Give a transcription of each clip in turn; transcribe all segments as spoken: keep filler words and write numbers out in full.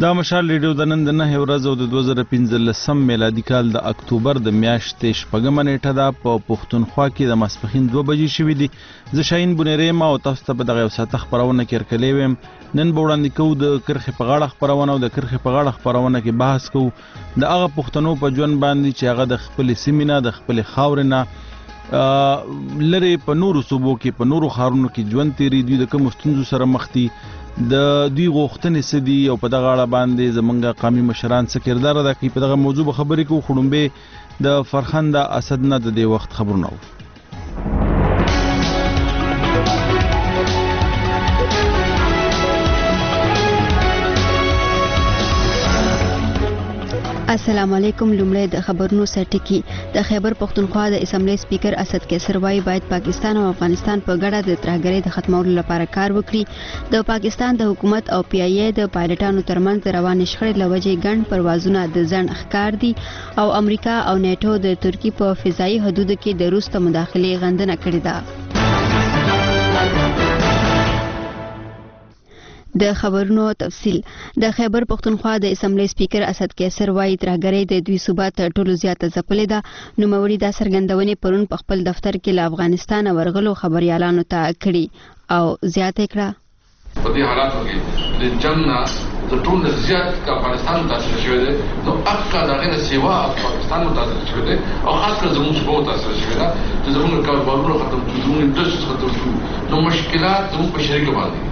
دا مشال ریډیو د نن د نهه ورځ او د دوه زره پنځلسم میلادي کال د اکتوبر د میاشتې شپږمه نیټه ده. په پښتونخوا کې د ماسپښین دوه بجې شوي دي. زه شاهین بونیری یم او تاسو ته په دغه یو ساعته خپرونه کې هرکلی ویم. نن به وړاندې کوو د کرښې په غاړه خپرونه او د کرښې په غاړه خپرونه کې بحث کوو د هغه پښتنو په ژوند باندې چې هغه د خپلې سیمې نه، د خپلې خاورې نه لرې په نورو صوبو کې، په نورو ښارونو کې ژوند تېري، دوی د کومو ستونزو سره مخ دي، د دوی غوښتنې څه دي او په دغه اړه باندې زمونږ قومي مشران څه کردار ادا کوي. په دغه موضوع به خبرې کوو. خو لومبې د فرخنده اسد نه د دې وخت خبرونه و. السلام علیکم. لومړی د خبرونو سرټکی. د خیبر پښتونخوا د اسمبلی سپیکر اسد کیسر وايي باید پاکستان او افغانستان په ګډه د ترهګرۍ د ختمولو لپاره کار وکړي. د پاکستان د حکومت او پی ای ای د پایلټانو ترمنځ روانې شخړې له وجې ګڼ پروازونه د ځنډ ښکار دي او امریکا او نیټو د ترکیې په فضایي حدودو کې د روس ته مداخلې غندنه کړې ده. د خبرونو تفصیل. د خیبر پښتونخوا د اسمبلی سپیکر اسد کیسر وايي ترهګرۍ د دوی صوبه تر ټولو زیاته ځپلې ده. نوموړي دا څرګندونې پرون په خپل دفتر کې له افغانستان ورغلو خبريالانو ته کړي او زیاته کړه په دې حالاتو کې د جنگ نه د ټولو زیات افغانستان متاثر شوی دی. نو اکا دغه نه سیوا پاکستان متاثر شوی دی او خاص کر زموږ صوبه متاثر شوی ده چې زموږ کاروبارونه ختم شو، زموږ انډسټریز ختم شو. نو مشکلات زموږ په شریک باندې.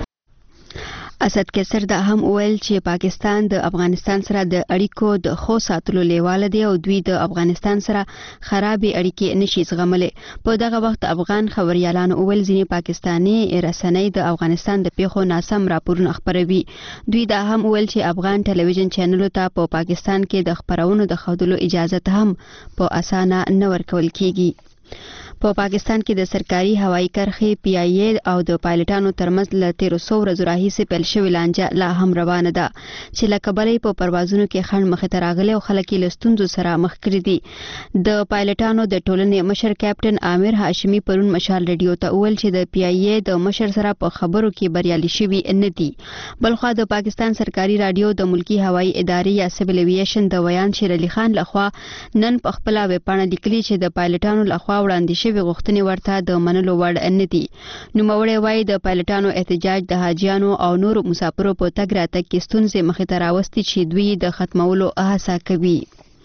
اسد کیسر دا هم ویل چې پاکستان د افغانستان سره د اړیکو د خو ساتلو لیواله دی او دوی د افغانستان سره خرابې اړیکې نشي زغملې. په دغه وخت افغان خبريالانو ویل ځینې پاکستاني رسنۍ د افغانستان د پیښو ناسم راپورونه خپروي. دوی دا هم ویل چې افغان ټلویزیون چینلونو ته په پا پاکستان کې د خبرونو د ښودلو اجازه هم په اسانه نه ورکول کیږي. په پا پاکستان کې د سرکاري هوایي کرښې پی ای ای او د پایلټانو ترمنځ له تیرو څو ورځو راهیسې پیل شوې لانجه لا هم روانه ده چې له کبله په پروازونو کې خنډ مخې ته راغلی او خلک یې له ستونزو سره مخ کړي دي. د پایلټانو د ټولنې مشر کیپټن عامر هاشمي پرون مشال ریډیو ته وویل چې د پی ای ای د مشر سره په خبرو کې بریالي شوي نه دي. بلخوا د پاکستان سرکاري رادیو د ملکی هوایي ادارې یا سیویل ایویشن د ویان شیر علي خان لخوا نن په خپل ویبپاڼه لیکلي چې د پایلټانو لخوا وړاندې شوي غوښتنې ورته د منلو وړ نه دي. نوموړی وايي د پایلټانو احتجاج د حاجیانو او نورو مسافرو په تګ راتګ کې ستونزې مخې ته راوستي چې دوی د ختمولو هڅه کوي.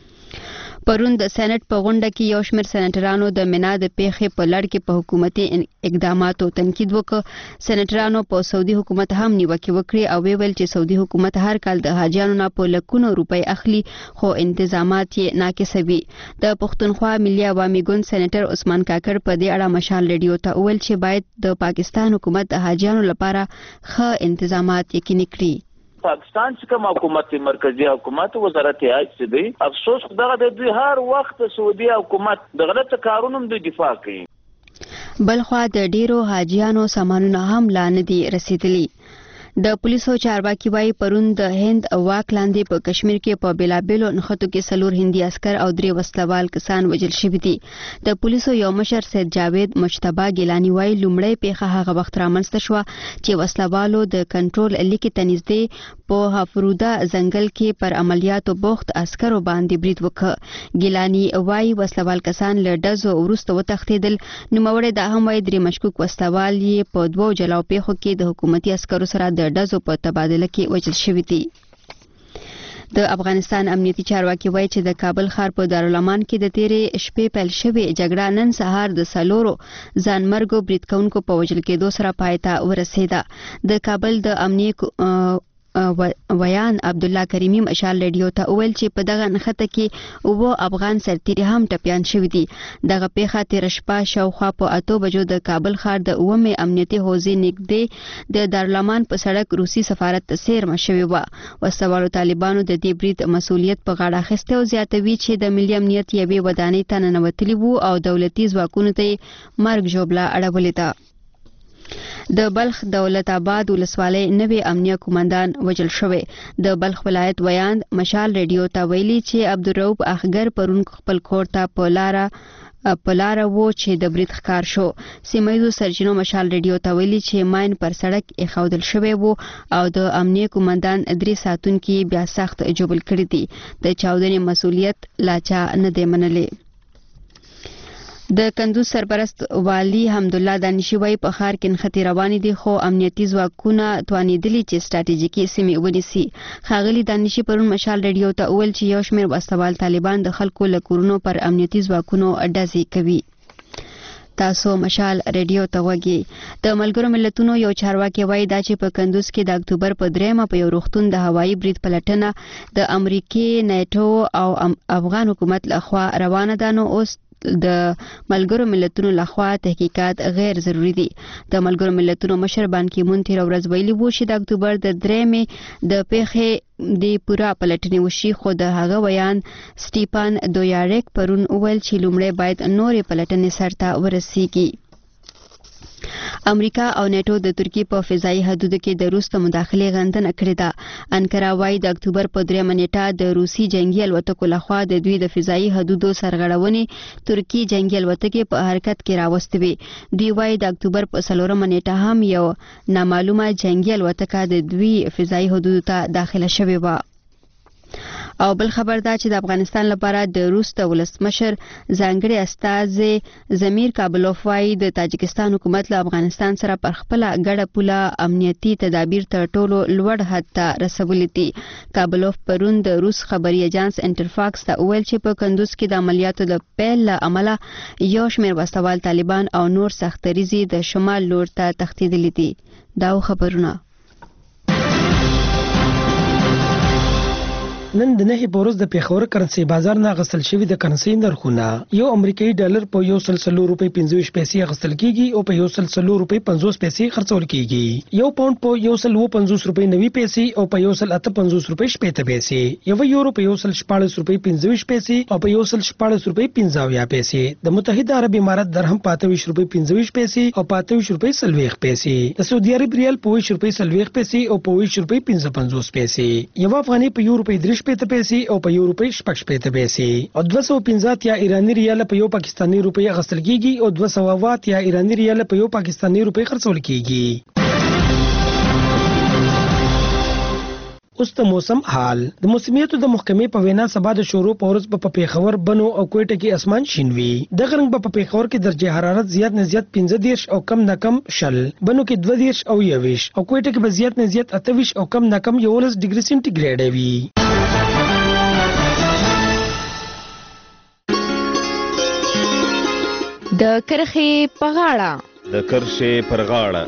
پرون د سېنات په غونډه کې یو شمېر سېناترانو د مینا د پیښې په لړ کې په حکومتي اقداماتو تنقید وکړ. سېناترانو په سعودي حکومت هم نیوکې وکړې او ویل چې سعودي حکومت هر کال د حاجیانو نه په لکونو روپۍ اخلي خو انتظامات یې ناقصوي. د پښتونخوا ملي عوامي ګوند سېناتر عثمان کاکړ په دې اړه مشال ریډیو ته وویل چې باید د پاکستان حکومت د حاجیانو لپاره ښه انتظامات یقیني کړي. پاکستان چې کوم حکومت مرکزی حکومت وزارت حج چې دی افسوس دغه د دوی هر وخت سعودي حکومت د غلط کارونو د دفاع کوي. بلخوا د ډیرو حاجیانو سامانونه هم لا نه دي رسیدلي. د پولیسو چارواکي وايي پرون د هند واک لاندې په کشمیر کې په بیلابیلو نښتو کې څلور هندي عسکر او درې وسلوال کسان وژل شوي دي. د پولیسو یو مشر سید جاوید مجتبی ګیلانی وايي لومړی پیښه هغه وخت رامنځته شوه چې وسلوالو د کنټرول لیکې ته نږدې په هفروده ځنګل کې پر عملیاتو بوخت عسکرو باندې برید وکړ. ګیلانی وايي وسلوال کسان له ډزو وروسته وتښتېدل. نوموړی دا هم وايي درې مشکوک وسلوال یې په دوو جلاو پیښو کې د حکومتي عسکرو سره د ډزو په تبادله کې وژل شوي دي. د افغانستان امنیتي چارواکي وایي چې د کابل ښار په دارالامان کې د تیرې شپې پیل شوې جګړه نن سهار د څلورو ځانمرګو برید کوونکو په وژل کېدو سره پای ته ورسېده. د کابل د امنیه ویان عبد الله کریمی مشال ریډیو ته وویل چې په دغه نښته کې اووه افغان سرتیري هم ټپیان شوي دي. دغه پیښه تېره شپه شاوخوا په اتو بجو د کابل ښار د اوومې امنیتي حوزې نږدې د دارالامان په سړک روسي سفارت ته څیرمه شوې وه. وسلوالو طالبانو د دې برید مسؤلیت په غاړه اخیستی او زیاتوي چې د ملي امنیت یوې ودانۍ ته ننوتلي وو او دولتي ځواکونو ته یې مرګ ژوبله اړولې ده. د بلخ دولت آباد ولسوالۍ نوی امنیه قومندان وژل شوی. د بلخ ولایت ویاند مشال ریډیو ته ویلي چې عبدالرؤف اخګر پرون خپل کور ته په لاره په لار وو چې د برید ښکار شو. سیمایي سرچینو مشال ریډیو ته ویلي چې ماین پر سړک ایښودل شوی وو او د امنیه قومندان درې ساتونکي بیا سخت جوبل کړی دي. د چاودنې مسؤلیت لا چا نه دی منلی. د کندوز سرپرست والی حمدالله دانشي وايي په ښار کې نښتې روانې دي خو امنیتي ځواکونه توانېدلي چې ستراتیژیکي سیمې ونیسي. ښاغلي دانشي پرون مشال ریډیو ته وویل چې یو شمېر وسوال طالبان د خلکو له کورونو پر امنیتي ځواکونو ډزې کوي. تاسو مشال ریډیو ته وګورئ. د ملګرو ملتونو یو چارواکي وایي دا چې په کندوز کې د اکتوبر په دریمه په یو روغتون د هوایي برید پلټنه د امریکای نیټو او افغان حکومت لخوا روانه ده نو اوس د ملګرو ملتونو لخوا تحقیقات غیر ضروری دي. د ملګرو ملتونو مشر بان کی مون تیر ورځ ویلي وو چې د اکتوبر د دریمې د پیښې د پورا پلټنې وشي خو د هغه بیان سټیپان دویاریک پرون ویل چې لومړی باید نورې پلټنې سرته ورسیږي. امریکا او نیټو د ترکیې په فضایي حدودو کې د روس ته مداخلې غندنه کړې ده. انکرا وايي د اکتوبر په دریمه نیټه د روسي جنگي الوتکو لخوا د دوی د فضایي حدودو سرغړونې ترکیې جنگي الوتکې په حرکت کې راوستې وې. دوی وايي د اکتوبر په څلورمه نیټه هم یو نامعلومه جنگي الوتکه د دوی فضایي حدودو ته داخله شوې وه. او بل خبر دا چې د افغانستان لپاره د روس د ولسمشر ځانګړي استازي زمیر کابلوف وايي د تاجکستان حکومت له افغانستان سره پر خپل ګډه پوله امنیتي تدابیر تر ټولو لوړ حد ته رسولي دي. کابلوف پرون د روس خبري اژانس انټرفاکس ته ویل چې په کندوز کې د عملیاتو د پیل له امله یو شمېر وسوال طالبان او نور سختریزي د شمال لور ته تښتېدلي دي. دا خبرونه نن د نهي پورز د پیښور کرنسي بازار نه غسل شوی د کرنسي نرخونه یو امریکایي ډالر په یو سل سلو روپۍ پنځه ویشت پیسې غسل کیږي او په یو سل سلو روپۍ پنځوس پیسې خرڅول کیږي. یو پاوند په یو سل پنځوس روپۍ نوي پیسې او په یو سل اته پنځوس روپۍ شپږ پیسې. یو یورو په یو سل شپاړس روپۍ پنځه ویشت پیسې او په یو سل شپاړس روپۍ پنځه اویا پیسې. د متحده عرب امارات درهم په اته ویشت روپۍ پنځه ویشت پیسې او په اته ویشت روپۍ څلوېښت پیسې. د سعودي عرب ریال په ویشت روپۍ څلوېښت پیسې او په ویشت روپۍ پنځه پنځوس پیسې. یو افغاني په یو روپۍ درې شپېته پیسې او په یو روپۍ شپږ شپېته پیسې. او دوه سوه پنځه اتیا ایراني ریال په یو پاکستاني روپۍ اخیستل کیږي او دوه سوه اوه اتیا ایراني ریال په یو پاکستاني روپۍ خرڅول کیږي. اوس د موسم حال. د موسمیاتو د محکمې په وینا سبا د شروع په ورځ په پیښور بنو او کوټه کې اسمان شین وي. د غرنګ په پیښور کې درجه حرارت زیات نه زیات پنځه دېرش او کم نه کم شل، بنو کې دوه دېرش او یوویشت او کوټه کې به زیات نه زیات اته ویشت او کم نه کم یولس ډیګري سنټیګریډ وي. د کرخې په غاړه د کرښې پر غاړه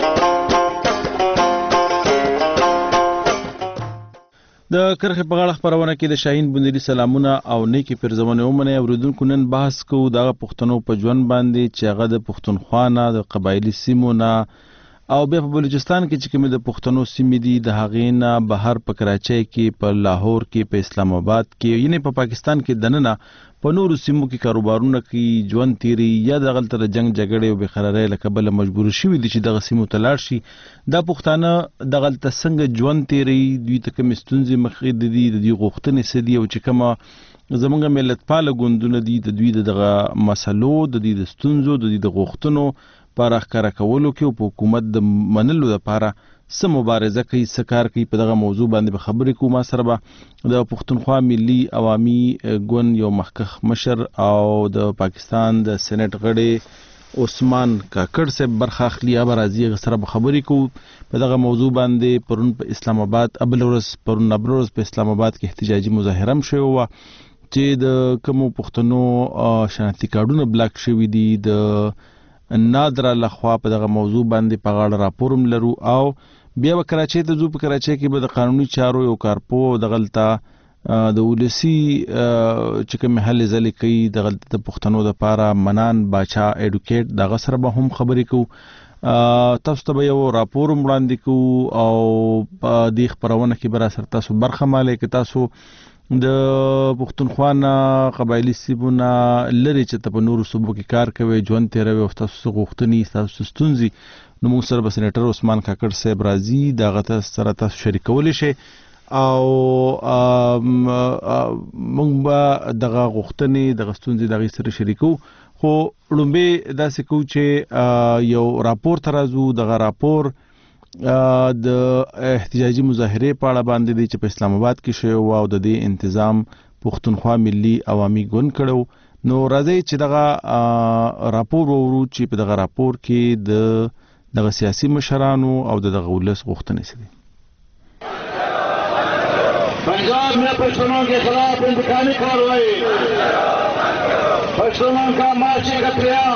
د کرخې په غاړه خبرونه کې د شاهین بندري سلامونه او نیکی پرزمونه ومنه اوریدونکو. نن بحث کوو دغه پښتنو په ژوند باندې چې هغه د پښتونخوا نه د قبایلي سیمو نه او بیا په بلوچستان کې چې کومې د پښتنو سیمې دي د هغې نه بهر په کراچۍ کې په لاهور کې په اسلام آباد کې یعنې په پاکستان کې دننه په نورو سیمو کې کاروبارونه کوي، ژوند تیري یا دغلته د جنگ جګړې او بېقرارۍ له کبله مجبور شوي دي چې دغه سیمو ته لاړ شي. دا پښتانه دغلته څنګه ژوند تیري، دوی ته کومې ستونزې مخې دي، د دوی غوښتنې څه دي او چې کومه زمونږ ملتپاله ګوندونه دي د دوی د دغه مسلو د دوی د ستونزو د دوی د غوښتنو په راښکاره کولو کې او په حکومت د منلو دپاره څه مبارزه کوي، څه کار کوي. په دغه موضوع باندې به خبرې کوو. ما سره به د پښتونخوا ملي عوامي ګوند یو مخکښ مشر او د پاکستان د سېنټ غړی عثمان کاکړ صاحب برخه اخلي. هغه به راځي، هغه سره به خبرې کوو په دغه موضوع باندې. پرون په اسلام آباد ابل ورځ پرون ابل ورځ په اسلام آباد کې احتجاجي مظاهره هم شوې وه چې د کومو پښتنو شناختي کارډونه بلاک شوي دي. د نادره لخوا په دغه موضوع باندې په غاړه راپور هم لرو او بیا به کراچۍ ته ځو. په کراچۍ کې به د قانوني چارو یو کارپو دغلته د ولسي چې کومې هلې ځلې کوي دغلته د پښتنو دپاره منان باچا ایډوکیټ دغه سره به هم خبرې کوو. تاسو ته به یو راپور هم وړاندې کوو او په دې خپرونه کې به راسره تاسو برخه مالئ که تاسو د پښتونخوا نه قبایلي سیمو نه لرې چې ته په نورو صوبو کې کار کوئ، ژوند تېروئ او ستاسو څه غوښتنې ستاسو ستونزې، نو موږ سره به سېنیټر عثمان کاکړ صاحب راځي، د هغه سره تاسو شریکولی شئ او موږ به دغه غوښتنې دغه ستونزې دغه سره شریکو خو لومبه داسې کو چې یو راپور ترازو دغه راپور د احتجاجي مظاهره په اړه باندې دی چې په اسلام آباد کې شوی او د دې انتظام پښتونخوا ملي عوامي ګوند کړو نو راځي چې دغه راپور ورو چې په دغه راپور کې د دغه سیاسي مشرانو او دغه ولس غوښتنې سي पंजाब में पश्चिमों के खिलाफ इंतकामी कार्रवाई पश्चिमों का मार्ची कतलेआम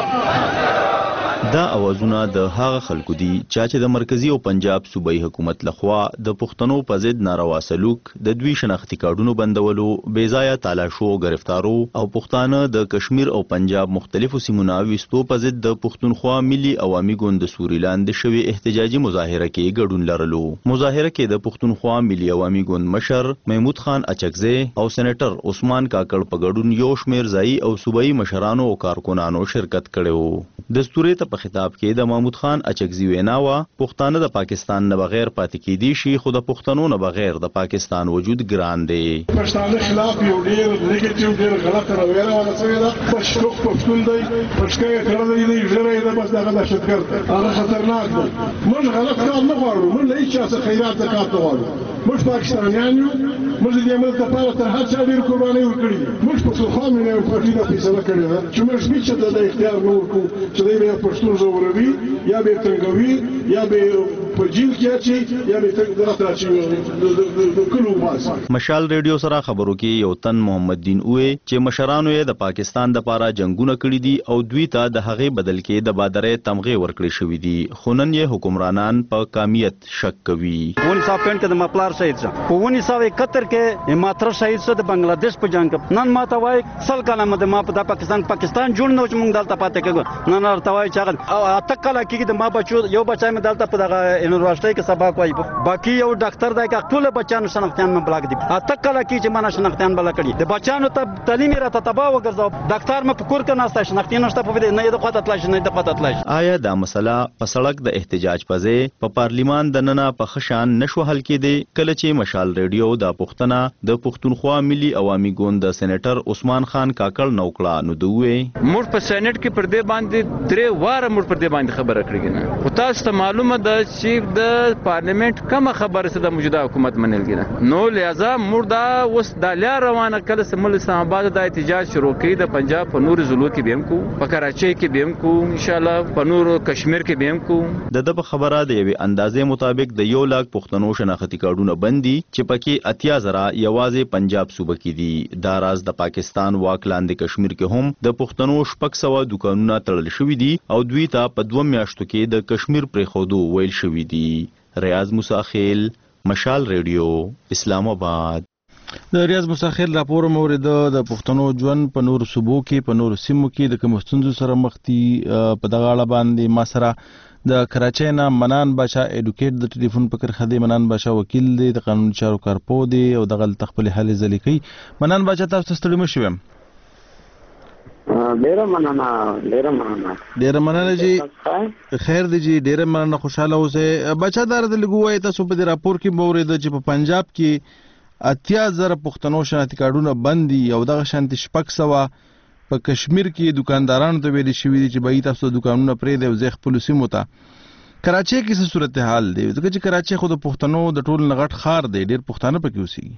دا اوازونه د هغه خلکو دي چې د مرکزی او پنجاب صوبایي حکومت لخوا د پښتنو په ضد ناروا سلوک د دوی شناختی کارډونو بندولو بې ځایه تالاشو ګرفتارو او پښتانه د کشمیر او پنجاب مختلفو سیمونو وستو په ضد د پښتونخوا ملي عوامي ګوند سوري لاندې شوی احتجاجي مظاهره کې ګډون لرلو مظاهره کې د پښتونخوا ملي عوامي ګوند مشر محمود خان اچکزی او سېنیټر عثمان کاکړ په ګډون یو شمېر ځایي او صوبایي مشرانو او کارکونانو شرکت کړو دستوري ته په خطاب کې د محمود خان اچکزی ویناوه پښتانه د پاکستان نه بغیر پاتې کېدي شي خو د پښتنو نه بغیر د پاکستان وجود ګران دی پښتانه خلاف یو ډیر نیگیټیو ډیر غلط رویه راوړل شوې ده پښتو پښتون دی پښکې کړل دی ژړې ده بس دغه دهشتګرد هغه خطرناک دی موږ غلط کار نه غواړو موږ هیڅ څه خیرات زکات نه غواړو موږ پاکستانیان یو موږ د عمل لپاره تر هر څه ډیر قرباني ورکړي موږ په څو مینه او پټی د فیصله کړې ده چې موږ هیڅ د اختیار نه ورکو چې دوی به پښتون زوروي یا به تنګوي یا به په جیل کې اچي یا به تنګ راځي د کلو واس مشال ریډیو سره خبرو کې یو تن محمد دین اوه چې مشرانو یې د پاکستان د لپاره جنگونه کړی دي او دوی ته د هغه بدل کې د بادرې تمغه ورکړي شوې دي خونن یې حکمرانان په کامیت شک کوي ونی صاحب پند کې د مپلار شهید شه په ونی صاحب اکہتر کې ماتره شهید شه د بنگلاديش په جنگ نن ماته وای سل کلمه د ما په پاکستان پاکستان جوړ نو چې مونږ دلته پاتې کېږو نن ارته وای چې او اته کله کې د ما بچو یو بچای مې دلته په دغه یونیورسيټي کې سبق وای باقي یو ډاکټر دی چې ټول بچانو شناختيان مې بلاک دي اته کله کې چې ما شناختيان بل کړي د بچانو ته تعلیم راته تباہ وګرځاو ډاکټر مې پکور کې ناشته شناختيان نشته په دې نه د قوت تلاش نه د قوت تلاش آیا دا مسله په سړک د احتجاج پځې په پارلیمان د ننه په خشان نشو حل کېده کله چې مشال ریډیو د پښتنه د پښتونخوا ملي عوامي ګوند د سېنیټر عثمان خان کاکړ نوکړه نو دوی موږ په سېنیټ کې پر دې باندې درې واره موږ پر دې باندې خبره کړې نه خو تاسو ته معلومه ده چې د پارلیمنت کومه خبره څه د موجوده حکومت منلګي نو لہذا موږ دا اوس د لار روانه کله سمول اسلام آباد د احتجاج شروع کړي د پنجاب په نور ضلعو کې بیم کو په کراچۍ کې بیم کو ان شاء الله په نور کشمیر کې بیم کو د د خبره د یوې اندازې مطابق د یو لاک پښتنو شناختی کارډونه بندي چې پکې اتیا زره یوازې پنجاب صوبه کې دي دا راز د پاکستان واک لاندې کشمیر کې هم د پښتنو شپږ سوه دکانونه تړل شوي دي او دوی ته په دوه میاشتو کې د کشمیر پرېښودو ویل شوي دي ریاض موساخیل مشال ریډیو اسلام آباد د ریاض موساخیل راپور مورید د پښتنو ژوند په نور صوبو کې په نور سیمو کې د کوم ستونزو سره مخ دي په دغه اړه باندې ما سره د کراچۍ نه منان باشا اډوکیټ د ټلیفون په کرخه دی منان باشا وکیل دی د قانون چارو کارپو دی او دغه تخپل حل ځلې کوي منان باشا تاسو ستړي مشئ ډیر مننه ډیر مننه ډیر مننه جی خیر دی جی ډیر مننه خوشاله اوسه بچا دار د لګوي تاسو په راپور کې مورید چې په پنجاب کې اتیا زره پښتنو شناختی کارډونه بندي او دغه شانتي شپږ سوه په کشمیر کې دکاندارانو ته ویل شوی دي چې به تاسو دکانونه پرې دی او زه خپل سیمو ته کراچۍ کې څه صورتحال دی ځکه چې کراچۍ خو د پښتنو د ټول نغټ خار دی ډیر پښتانه پکې اوسېږي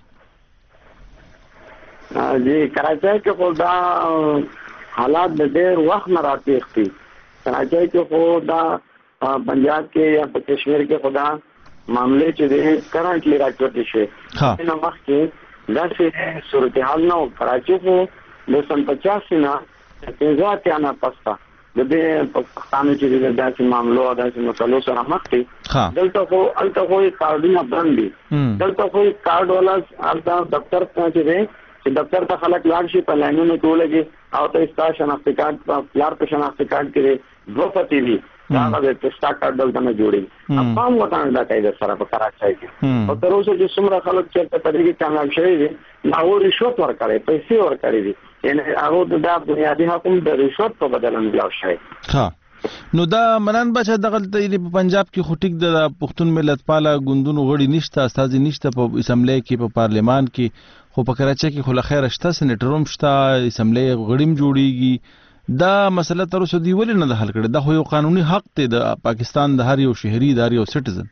جی کراچۍ کې خو دا حالات د ډېر وخت نه راتېښ دي کراچۍ کې خو دا پنجاب کې یا په کشمیر کې خو دا معاملې چې دي کرنټلی راچوتې شوې نو مخکې داسې صورتحال نه و کراچۍ خو د سن پچاسي نه پنځه اتیا نه پسته د دې پاکستان چې د داسې معاملو او داسې مسلو سره مخ دي دلته خو هلته خو کارډونه بند دي دلته خو کارډ والا هلته دفتر ته چې دی چې دفتر ته خلک لاړ شي په لاینونو کې ولګي او ته ستا شناختی کارت پلار په شناختی کارت کې دوه پتی وي هغه د ستا کارت دلته نه جوړي افام وطن دا کوي د سره په کراچۍ کې او تر اوسه چې څومره خلک چېرته په دې کې کامیاب شوي دي هغو رشوت ورکړی پیسې ورکړي دي یعنې هغو د دا بنیادي حکم د رشوت په بدله ملاو شوی نو دا منان بچا دغه په پنجاب کې خټیک د پښتون ملت پاله ګوندونو غړي نشته، استاد نشته په اسمبلی کې، په پارلمان کې، خو په کراچۍ کې خو لخير شته، سېنیټروم شته، اسمبلی غړیم جوړیږي. دا مسله تر اوسه دی ولې نه حل کړي؟ دا خو یو قانوني حق دی د پاکستان د هر یو شهري، د هر یو سټیزن.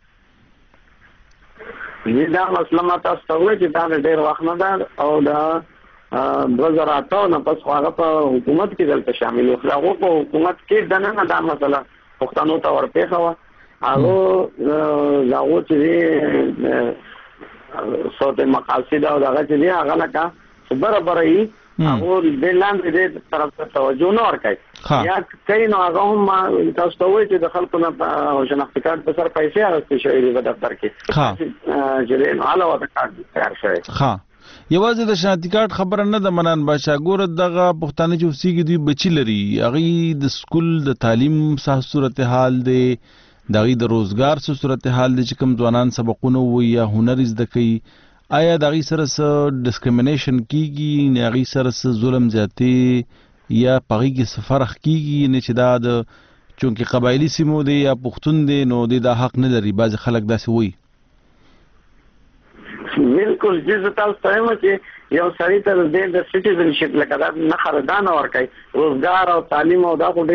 دا مسله ما تاسو ته وایي چې دا ډېر وخت نه ده او دا دوه زره اته نه پس هغه په حکومت کې دلته شامل و. هغه په حکومت کې د نه دا مسله پښتنو ته ورپېښه وه. هغه هغه چې صوت مقاصد او دغه چې دی هغه لکه برابر وي، هغه د لاندې د طرف ته توجه نه ورکوي یا کوي. نو هغه هم تاسو ته وایي چې د خلکو نه شناختي کارت په سر پیسې اخیستې شوې دي په دفتر کې چې نو علاوه د کارت تیار شوی. ښه، یوازې د شناختي کارت خبره نه ده منان باشا. ګوره دغه پښتانه چې اوسېږي دوی بچي لري، هغوی د سکول د تعلیم څه صورتحال دی، د هغوی د روزګار څه صورتحال دی چې کوم ځوانان سبقونه ووایي یا هنر زده کوي، آیا د هغوی سره څه ډسکریمنیشن کېږي، نه هغوی سره څه ظلم زیاتې یا په هغوی کې څه فرق کېږي؟ نه چې دا د چونکې قبایلي سیمو دی یا پښتون دی نو دی دا حق نه لري، بعضې خلک داسې وایي. بالکل جز تاسو ته وایم چې یو سړی ته د سټیزنشپ لکه دا نه خردان ورکوي، روزګار او تعلیم او دا خو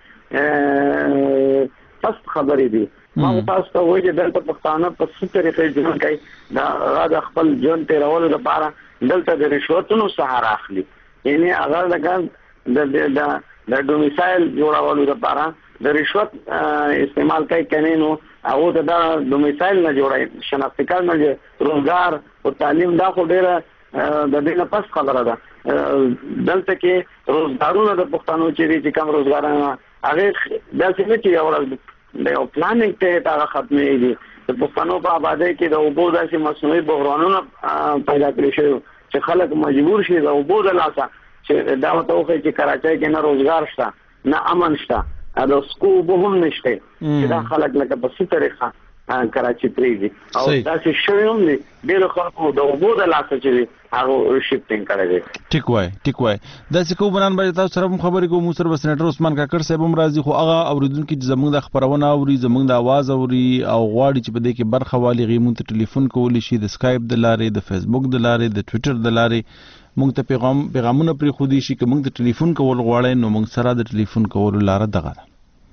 ډېرې سخت خبرې دي. ما تاسو ته وایي چې دلته پښتانه په څه طریقې ژوند کوي، دا هغه د خپل ژوند تېرولو لپاره دلته د رشوتونو سهار اخلي. یعنې هغه لکه د ډومیسایل جوړولو لپاره د رشوت استعمال کوي. کنې نو هغه ته دا ډومیسایل نه جوړوي، شناختي کارت نه، روزګار او تعلیم دا خو ډېره د دې نه پس خبره ده. دلته کې روزګارونه د پښتنو چې دي چې کوم روزګارونه هغه داسې نه چې یو ورځ د یو پلانینګ ته هغه ختمېږي. د پښتنو په آبادۍ کې د اوبو داسې مصنوعي بحرانونه پیدا کړي شوي چې خلک مجبور شي د اوبو د لاسه چې دا ورته وښایي چې کراچۍ کې نه روزګار شته نه امن شته، د سکو اوبه هم نشته چې دا خلک لکه په څه طریقه کراچۍ پرېږدي. او داسې شوي هم دي ډېرو خلکو د اوبو د لاسه چې دي هغه شفټینګ کړی دی. ټیک وایي ټیک وایي. داسې کوو منان باید تاسو سره هم خبرې کوو. موږ سره به سېنیټر عثمان کاکړ صاحب هم راځي، خو هغه اورېدونکي چې زموږ د خپرونه اوري، زموږ د اواز اوري او غواړي چې په دې کې برخه واخلي، هغوی موږ ته ټلیفون کولی شي د سکایپ د لارې، د فیسبوک د لارې، د ټویټر د لارې موږ ته پیغام پیغامونه پرېښودی شي. که موږ ته ټلیفون کول غواړئ نو موږ سره د ټلیفون کولو لاره دغه ده.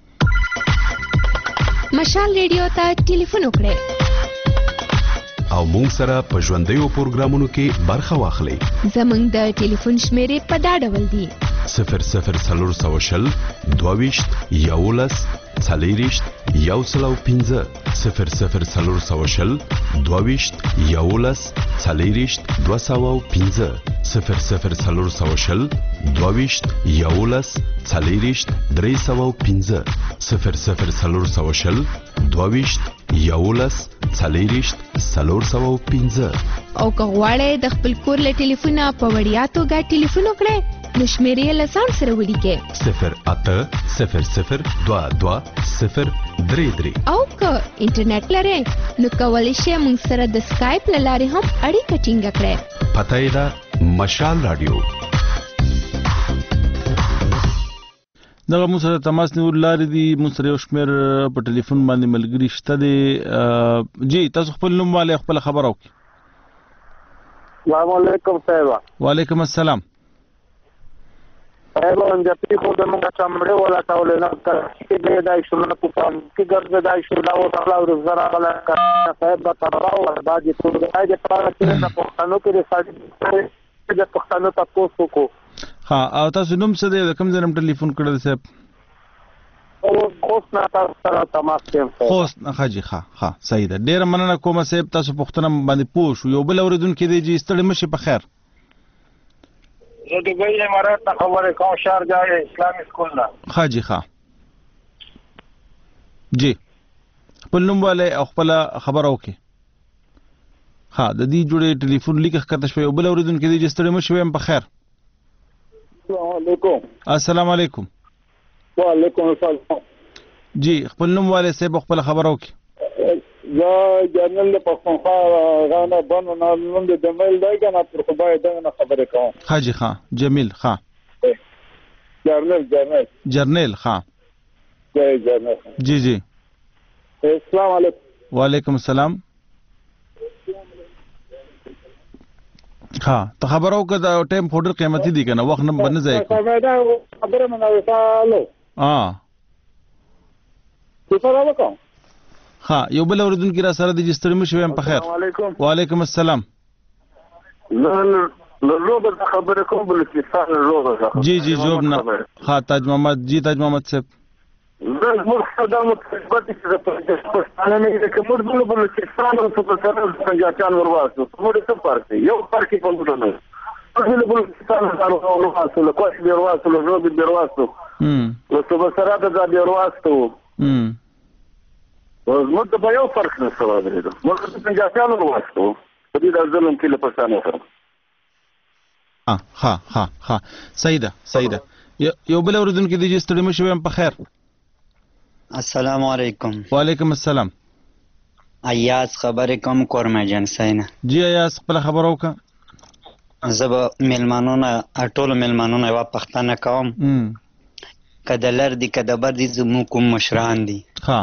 مشال ریډیو ته ټلیفون وکړئ او مونږ سره په ژوندیو پروګرامونو کې برخه واخلئ. زموږ د ټلیفون شمیرې په دا ډول دي: صفر صفر څلور سوه شل دوه ویشت یولس څلېرویشت یو سل او پنځه صفر صفر څلور سوه شل دوه ویشت یولس څلېرویشت دوه سوه او پنځه صفر صفر څلور سوه شل دوه ویشت یولس څلېرویشت درې سوه او پنځه صفر صفر څلور سوه شل دوه ویشت یولس څلېرویشت څلور سوه او پنځه. او که غواړئ د خپل کور له ټلیفونه په وړیا توګه ټلیفون وکړئ نو شمیرې له ځان سره ولیکئ: صفر اته صفر صفر دوه دوه صفر درې درې. او که انټرنیټ لرئ نو کولی شئ موږ سره د سکایپ له لارې هم اړیکه ټینګه کړئ. پته یې ده مشال راډیو. دغه موږ سره تماس نیول لارې دي. موږ سره یو شمېر په ټلیفون باندې ملګري شته دي. جی تاسو خپل نوم والی خپله خبره وکړئ. السلام علیکم صاحب. وعلیکم السلام. صاحب انجپی خو زموږ چمړې ولټولې نه کړې چې دې دای شو نه کوم کې ګرځېدای شو دا او الله ورزره غلا کړ. صاحب دا تباہ او برباد ټول دی د پاره چې د پښتنو کې د سړي د پښتنو تاسو کو. ها او تاسو نوم څه دی، د کوم ځای نه ټلیفون کړی صاحب؟ او خوست نه تاسو سره تماس کوم. خوست نه خاجي. ها ها صحیح ده. ډیره مننه کوم صاحب، تاسو پښتنه باندې پوه شو. یو بل اوریدونکو دی چې ستړي مشه په خیر. زه د دوی امارات نه خبرې کوم، شارجه اسلامي سکول نه. خاجي ها جی خپل نوم والے او خپل خبره وکړي. ها د دې جوړې ټلیفون لیک ښکته شوی. یو بل اوریدونکو دی چې ستړي مشه ویم په خیر. السلام علیکم. السلام علیکم. وعلیکم السلام. جی خپل نوم والے صاحب خپل خبره وکړي. زه جنرال د پښتونخوا غاڼه بنو نه نوم د جمیل دی کنه پر خدای دغه نه خبرې کوم. حاجی خان جمیل خان. جرنل جرنل جرنل خان. जय जगन्नाथ जी जी अस्सलाम वालेकुम वालेकुम अस्सलाम हाँ तो खबर हो कदा टाइम फोडर कीमती दी कंه वक्त न बन जाए دا خبره منو تعالو اه څه سره وکم ها یو بل اوردون کې را سره د جستړی مشو هم په خیر وعلیکم وعلیکم السلام نن لوګو د خبره کوم بل چې سره لوګو جی جی جواب نه ها تاج محمد جی تاج محمد صاحب زه مخدم متفقت چې په پښتانه نه کې موږ بل بل چې سره په سره څنګه چان ورواسو موږ څه فرق یو فرق په موږ نه بل بل چې سره ورواسو له کوم ورواسو له روبي ورواسو هم نو څه سره د ورواسو هم موږ ته یو فرق نه سره درېدو موږ څنګه چان ورواسو په دې د ظلم کې له پښتانه سره ها ها ها ها سیده سیده یو بل اوردون کې د جستړی مشو هم په خیر السلام علیکم وعلیکم السلام ایاز خبرې کوم کورمه جان سینا جی ایاز خپل خبر وکا زب ملمانونه ټول ملمانونه وا پښتنه کوم کدلر دی کدبر دی زمو کوم مشران دي ها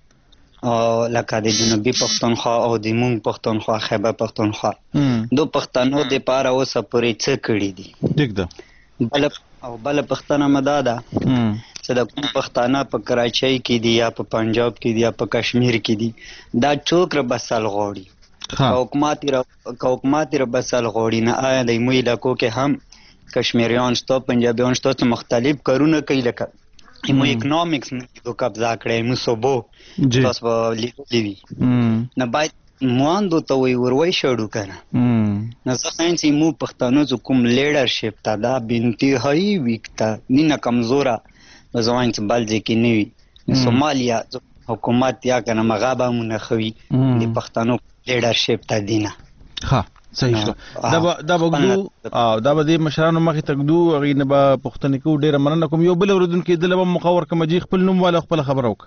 او لکه د جنوبي پښتونخوا او د مونږ پښتونخوا خیبر پښتونخوا دو پښتنو د پاره اوس پورې څه کړی دي ټیک ده بل او بل پښتنه مدادا چې د کوم پښتانه په کراچۍ کې دي یا په پنجاب کې دي یا په کشمیر کې دي دا څوک را بسل غوړي حکومت را حکومت را بسل غوړي نه آیا د مو علاقو کې هم کشمیریان شته پنجابیان شته مختلف کارونه کوي لکه مو اکونومکس نه قبضه کړي مو صوبو تاسو په لیوي نه باید موان دو ته وی وروي شړو کنه نه ځکه چې مو پښتنو کوم لیډرشپ تا دا بنتهایی وکتا نه کمزورا زوان چې بلځي کې نیوي سومالیا حکومت یا کنه مغابه مونخوي د پښتنو لیډرشپ تا دینه ها صحیح شو دا دا بګدو او دا به مشرانو مخې تګدو غي نه به پښتنې کو ډیره مننه کوم یو بل اوردون کې دلته مخاور کوم جی خپل نوم والا خپل خبر وک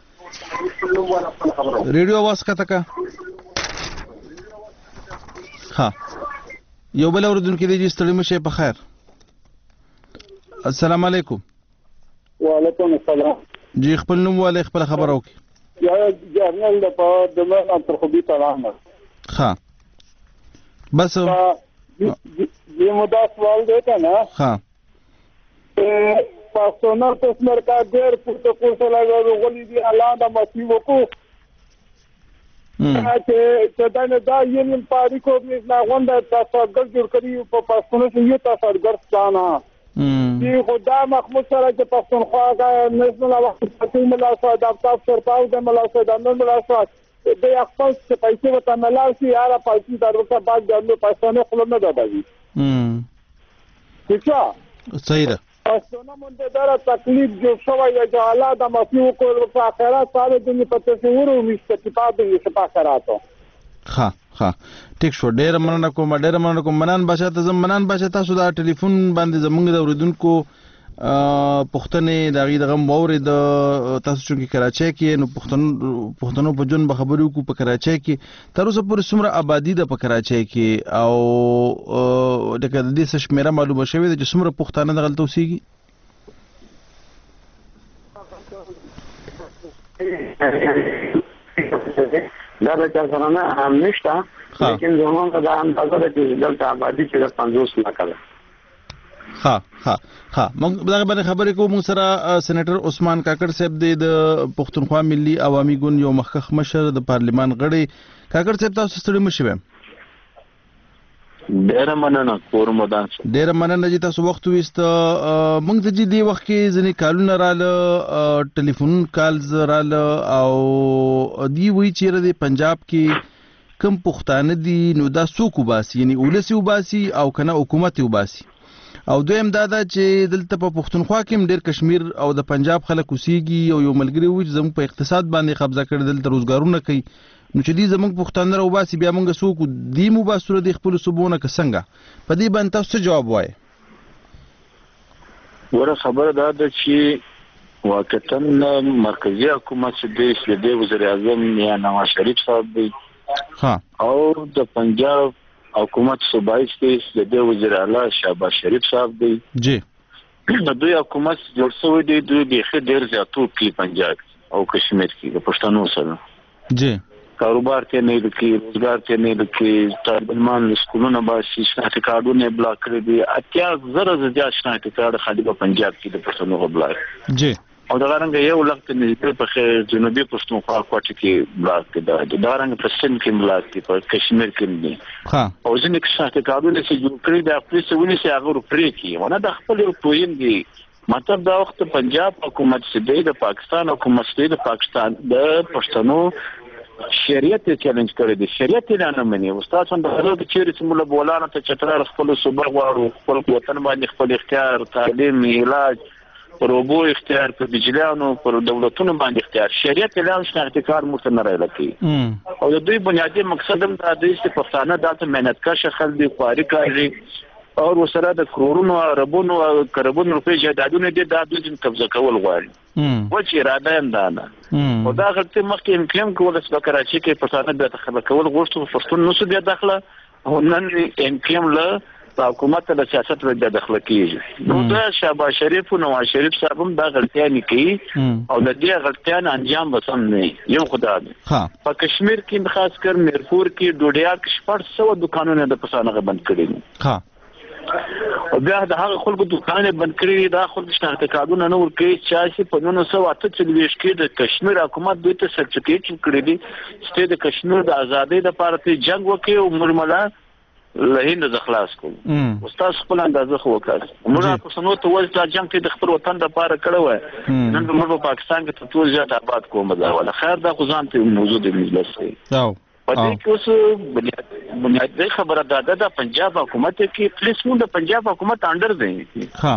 ریډیو आवाज کا تکا ها یو بل اوردون کې دی ستړي مشه په خیر السلام علیکم وعلیکم السلام جی خپل نوم والا خپل خبر وک یا جرنل د په دمه تر خو به سلام ها بس ये मुद्दा सवाल देता ना हाँ पर्सनल तो उसमें का देर पुट पुट लगा गोली दी अलादा मसीबों को कि चदाने दा ये इन पारी को भी ना वंदा तासगर जुड़ करी पर्सनल से ये तासगर जाना कि खुदा महमूद सरा के पख्तूनख्वा का नेशनल वक्त में लासा दफ्तर सरपाव दे मलासा दंदन मलासा د خپل څه پیسې وته ملال شي یاره پیسې دروته بعد د پښتنو خپل نه دبي هم څه صحیح ده پښتنو مونږ دره تکلیف جو شوی یا حالات د مفیو کول په اخرات سره د په تصور او مستقبل د شپاکراتو ها ها ټیک شو ډیر مننه کوم ډیر مننه کوم منان بچا ته زم منان بچا تاسو دا ټلیفون باندې زمونږ د اوریدونکو پښتنې د غي دغه موري د تاسو چې کراچۍ کې نو پښتنو پښتنو په جون به خبرو کو په کراچۍ کې تر اوسه پورې څومره آبادی د په کراچۍ کې او د کدې څه شمیره معلومه شوې ده چې څومره پښتانه د غلط اوسېږي دا د چا سره نه هم نشته لیکن زموږ د اندازه د دلته آبادی چې د پنځوس لکه ده ها ها ها موږ دغه باندې خبرې کوو موږ سره سېنیټر عثمان کاکړ صاحب د پښتونخوا ملي عوامي ګوند یو مخکخ مشر د پارلیمان غړی کاکړ صاحب تاسو ستړي مشوي ډېر مننه کور مدان ډېر مننه چې تاسو وخت وست موږ ته دې وخت کې ځنې کالونه رااله ټلیفون کالز رااله او دی وی چیرې د پنجاب کې کم پښتانه دي نو دا څوک وباسي یعنی ولسی وباسي او کنه حکومت وباسي او دویم دا دا چې دلته په پښتونخوا کې ډېر کشمیر او د پنجاب خلک اوسېږي او یو ملګری و چې زموږ په اقتصاد باندې قبضه کړي دلته روزګارونه کوي نو چې دې زموږ پښتانه راوباسي بیا موږ څوک دې مباسره د خپل صوبونه که څنګه په دې باندې تاسو جواب وایي ورته خبره دا ده چې واقعا مرکزی حکومت چې د وزیر اعظم یا نواز شریف صاحب دی ها او د پنجاب حکومت صوبائی سټیټ د وزیر اعلی شهباز شریف صاحب دی جی دوی حکومت جوړ شوی دی دوی به ډیر زیاتو کې پنجاب او کشمیر کې د پښتنو سره جی کاروبار ته نه لکې روزګار ته نه لکې طالبان سکولونه باسي شناخت کارډونه بلاک کړی دي اتیا زره زیات شناخت کارډ خالي په پنجاب کې د پښتنو بلاک جی او دا رنګ یو لخت نږدې په جنوبي پښتونخوا کوټه کې بلاک دی دا رنګ په سند کې بلاک دی په کشمیر کې دی ها او ځینې شناخت کارډونه چې جوړ کړی د خپل سونی سي هغه پرې کی ونه د خپل پوین دی مطلب دا وخت پنجاب حکومت چې د پاکستان حکومت چې د پاکستان د پښتنو شریعت چیلنج کړی دی شریعت نه مني استاد څنګه د هغه چیرې چې مولا بولانه ته چترار خپل صوبه غواړو خپل وطن باندې خپل اختیار تعلیم علاج پروبو اختیار په بجلیانو پر دولتونو باندې اختیار شریعت اعلان شناخت کار مرته نه راځي او د دوی بنیادی مقصد هم دا دی چې پښتانه داسې مهنتکش خلک دي خواري کوي او وسره د کرورونو عربونو کربون روپې جایدادونه دي دا د قبضه کول غواړي و چې اراده هم ده نه او دا غلطي مخکې امکان کول چې کراچي کې پښتانه د تخلق کول غوښتو پښتون نو څه بیا داخله او نن امکان له حکومت د سیاست له داخله کیږي نو دا شهباز شریف او نواز شریف صاحب هم دا غلطیا نه کوي او د دې غلطیان انجام وسم نه یو خدای په کشمیر کې خاص کر میرپور کې ډوډیا کې شپږ سوه دکانونه د پښتانه بند کړي ها او بیا د هغه خلکو دکانونه بند کړي دا خلک شناخت کارډونه نه ورکوي چې په نولس سوه اته څلوېښت کې د کشمیر حکومت دوی ته سرټیفیکیټ کړی دی چې د کشمیر د ازادۍ لپاره جنگ وکړي او مرمله له هند خلاص کړو استاد خپل اندازه خو وکړ موږ په سنو ته وځ دا جنگ کې د خپل وطن لپاره کړو وای نن موږ په پاکستان کې ټول ځات آباد کوو دا ولا خیر دا خو ځان ته موجود دی مجلس دی په دې کې اوس بنیادی خبره ده د پنجاب حکومت کې پولیس مون د پنجاب حکومت انډر دی ها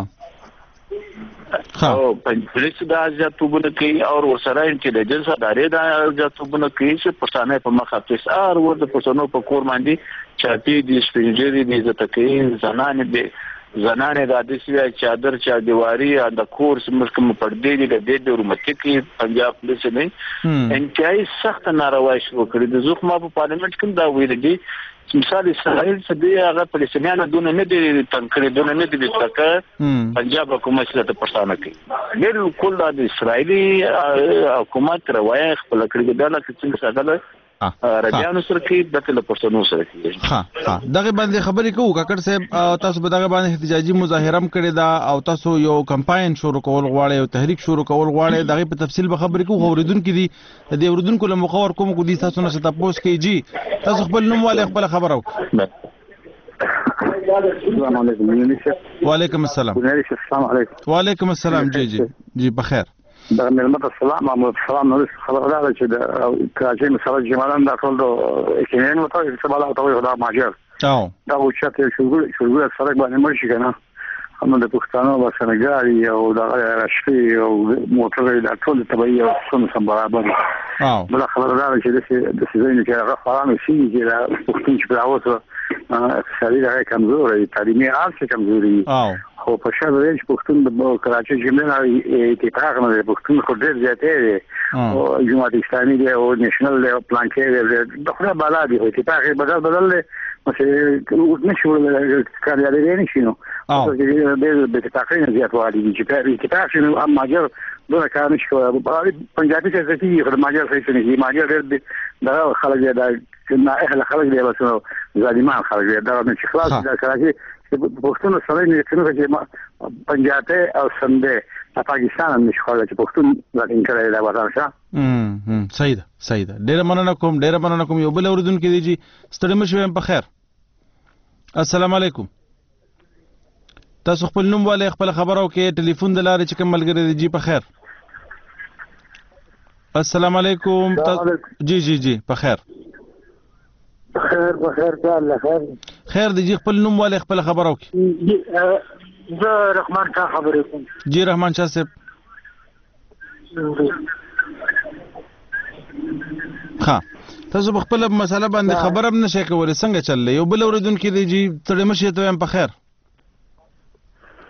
او پولیس د ازاتوبونه کوي او ورسره انټيليجنس ادارې د ازاتوبونه کوي چې پښتانه په مخه کې ار ور د پښتنو په کور باندې چاپی دي سپینجری دي زتکې زنانه دي زنانه د دې چادر چا دیواری د کورس مسکم پردې دي د دې د حکومت کې پنجاب پولیس نه انتهایی سخت ناروا شو کړی د زخمه په پارلیمنت کې دا ویل دي مثال اسرائیل څخه دی هغه فلسطینیانو دونه نه دي تنکړي دونه نه دي تک پنجاب حکومت څخه پښتانه کوي ډېر کول د اسرائیلي حکومت روایت خپل کړی دا لکه څنګه څنګه راځانو سره کې د تل پښتنو سره کې ها ها دغه باندې خبرې کوو کاکړ صاحب تاسو به دغه باندې احتجاجي مظاهره هم کړې ده او تاسو یو کمپاین شروع کول غواړئ او تحریک شروع کول غواړئ دغه په تفصیل به خبرې کوو اوریدونکو دي د دې اوریدونکو له مخاور کوم کو دي تاسو نه تاسو کوي جی تاسو خپل نوم والے خپل خبرو السلام علیکم وعلیکم السلام السلام علیکم وعلیکم السلام جی جی جی بخیر دا ملمت السلام او السلام نو خبر ده چې د کراچۍ مسله جمالان د ټول د اکینین مو ته څه بالا ته دا ماجر او دا و چې ته شغل شغل سره باندې مرشي کنه هم د پښتنو او سنگاري او د راشي او موټر د ټول تبعي او څون سم برابر او بل خبر ده چې د د سيزن کې هغه فرامه شي چې د پښتون چې راوته اقتصادي راځي کمزوري تعلیمي عارف کمزوري او خو په شاده ریج پښتون د کراچۍ جمله اتفاق نه پښتون خو ډېر زیاتې دي او جماعت اسلامي دی او نېشنل دی پلان کې دی د خو بالا دی اتفاق بدل بدل مثلا نشو کار یادې نه شنو او د اتفاق نه زیات وادي چې په اتفاق شنو هم ماجر دغه کار نشو پنجابي څه چې خدای ماجر څه نه ماجر ډېر دا خلک دا نه اهل خلک دی بس ظالمان خلک دی دا نه چې خلاص دا کراچۍ پښتون سره نه څنګه چې پنجاب او سنده پاکستان هم نشو چې پښتون راټینګ کړی دا وځه ښه صحیح ده صحیح ده ډېر مننه کوم ډېر مننه کوم یو بل اوریدونکو دی جی ستړي مشو په خیر السلام علیکم تاسو خپل نوم والے خپل خبرو کې ټلیفون د لارې چې کوم ملګری دی جی په خیر السلام علیکم جی جی جی په خیر خیر بخیر الله خیر خیر دی جی خپل نوم والے خپل خبرو کې زه رحمان شاه خبرې کوم جی رحمان شاه صاحب ها تاسو خپل مسله باندې خبر هم نشئ کولای څنګه چللی یو بل اوریدونکو دی جی تړي مشه ته هم په خیر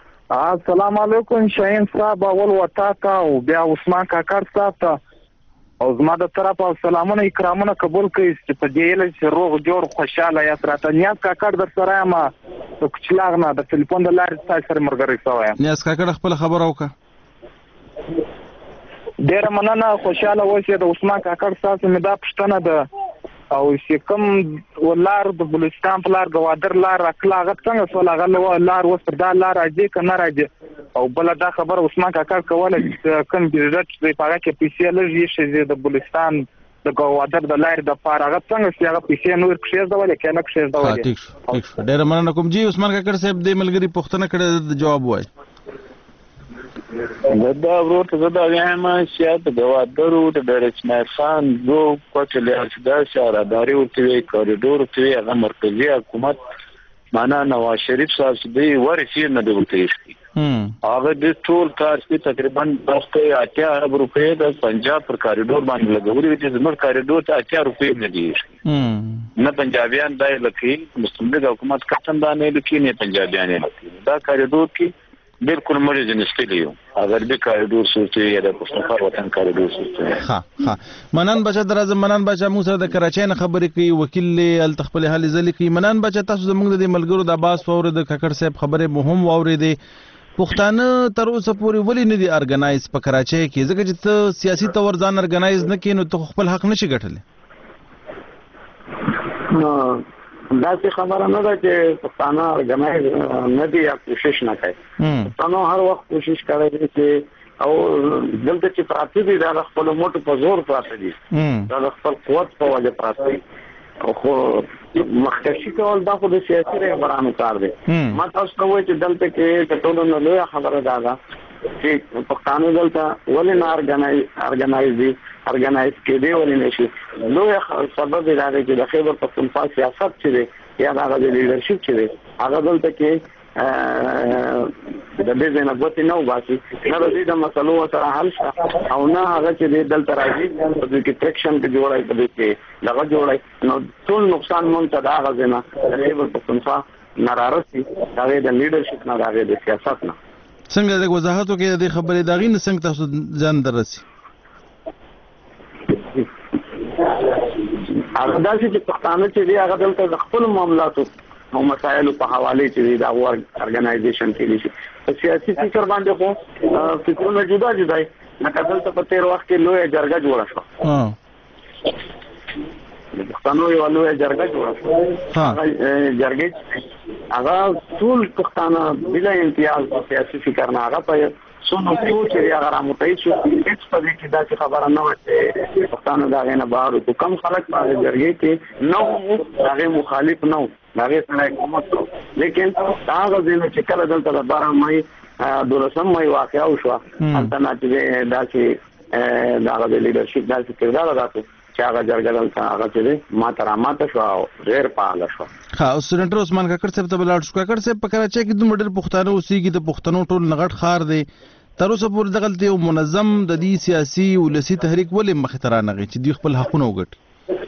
السلام علیکم شاهین صاحب اول وتا کا او بیا عثمان کاکړ صاحب ته او زما د طرف او سلامونه اکرامونه قبول کړئ چې په دې اله چې روغ جوړ خوشاله یا راته نیاز کاکړ در سره یم د کوچلاغ نه د ټلیفون د لارې تاسو سره مرګري شوی یم. نیاز کاکړ خپل خبره وکړه. ډېره مننه، خوشاله اوسئ. د عثمان کاکړ تاسو مې دا پوښتنه ده او چې کوم ولار د بلوچستان په لار ګوادر لار راکله هغه څنګه سول هغه لار اوس پر دا لار راځي که نه راځي؟ او بل دا خبر عثمان کاکړ کوله چې کوم ډیرټ دی په هغه کې پیسې لږ شي د بلوچستان د ګوادر د لارې د پاره هغه څنګه چې هغه پیسې نور کښېږدولې که نه کښېږدولې؟ ټیک شو ټیک شو ډېره مننه کوم. جی عثمان کاکړ صاحب د ملګري پوښتنه کړې د جواب وایي. دا ورور ته زه دا وایم چې د ګوادرو د ډایرکشنر خان دو کوټ له اسدا شهرداري ورته کوریډور ته هغه مرکزی حکومت معنا نواز شریف صاحب دې ورسې نه دی ورته هغه د ټول کار کې تقریبا دغه اتیا ارب روپے د پنجاب پر کوریډور باندې لګولې چې زموږ کوریډور ته اتیا روپے نه دي نه پنجابیان دای لکه مستمد حکومت کتن دا نه لکه نه پنجابیان نه دا کوریډور کې بالکل مړی جنستلی یو اگر به کوریډور سوچي یا د پښتونخوا وطن کوریډور سوچي. ها ها منان بچا درازه منان بچا مو سره د کراچۍ نه خبرې کوي وکیل ال تخپل حال زلی کوي. منان بچا تاسو زموږ د ملګرو د عباس فور د ککړ صاحب خبره مهم واورېدې. پښتانه تر اوسه پورې ولې نه دي ارګنایز په کراچۍ کې؟ ځکه چې ته سیاسي تور ځان ارګنایز نه کینو ته خپل حق نشي ګټلی. دا څه خبره نه ده چې پښتانه ارګنایز نه دي یا کوشش نه کوي. پښتانه هر وخت کوشش کوي چې او دلته چې پراته دي دا خپل موټو په زور پراته دي دا خپل قوت په وجه پراته دي. خو مخکشي کول دا خو د سیاسي رهبرانو کار دی. ما تاسو ته وایي چې دلته کې د ټولو نه لویه خبره دا ده چې پښتانه دلته ولې نه ارګنایز ارګنایز دي ارګنایز کېدی ولې نشي؟ لویه سبب دا دی چې د خیبر پښتونخوا سیاست چې دی یا د هغه لیډرشپ چې دی هغه دلته کې د دې نه غوتی نه وباسي نه د دې د مسلو سره حل شي او نه هغه چې د دلته راځي په دې کې ټریکشن کې جوړای په دې کې لغه جوړای نو ټول نقصان مونږ ته دا غزنه د خیبر پښتونخوا نارارسي دا د لیډرشپ نه راغی د سیاست نه. څنګه د وضاحت کې د خبرې داغې نه څنګه تاسو ځان درسي؟ هغه داسې چې پښتانه چې دی هغه دلته د خپل معاملاتو او مسایلو په حواله چې دا ور ارګنایزیشن کې شي په سیاسي فکر باندې خو فکرونه جدا جدا دي. لکه دلته په تیر وخت کې لوی جرګه جوړه شو د پښتنو یو لوی جرګه جوړه شو هغه جرګه هغه ټول پښتانه بلا امتیاز په سیاسي فکر نه هغه په سونو چې هغه را متعهد شو هیڅ په دې کې دا خبره نه وه چې پښتانه دا غنه بهر او کم خلک په جرګې کې نو هغه مخالف نه هغه سره کومه لیکن هغه ځینې چې کله دلته د باران مې دولسم مې واقعا وشو هلته نه چې دا چې دا د لیډرشپ دا چې کردار ادا کړ چې هغه جرګه دلته هغه چې ما تر ماته شو او غیر فعال شو. ها سېنټر عثمان کاکړ صاحب ته بلاړ شو. کاکړ صاحب په کراچۍ کې د مډر پښتانه اوسېږي د پښتنو ټول نغټ خار دی تر اوسه پورې دغلته یو منظم د دې سیاسي ولسی تحریک ولې مخې ته رانغی چې دوی خپل حقونه وګټي؟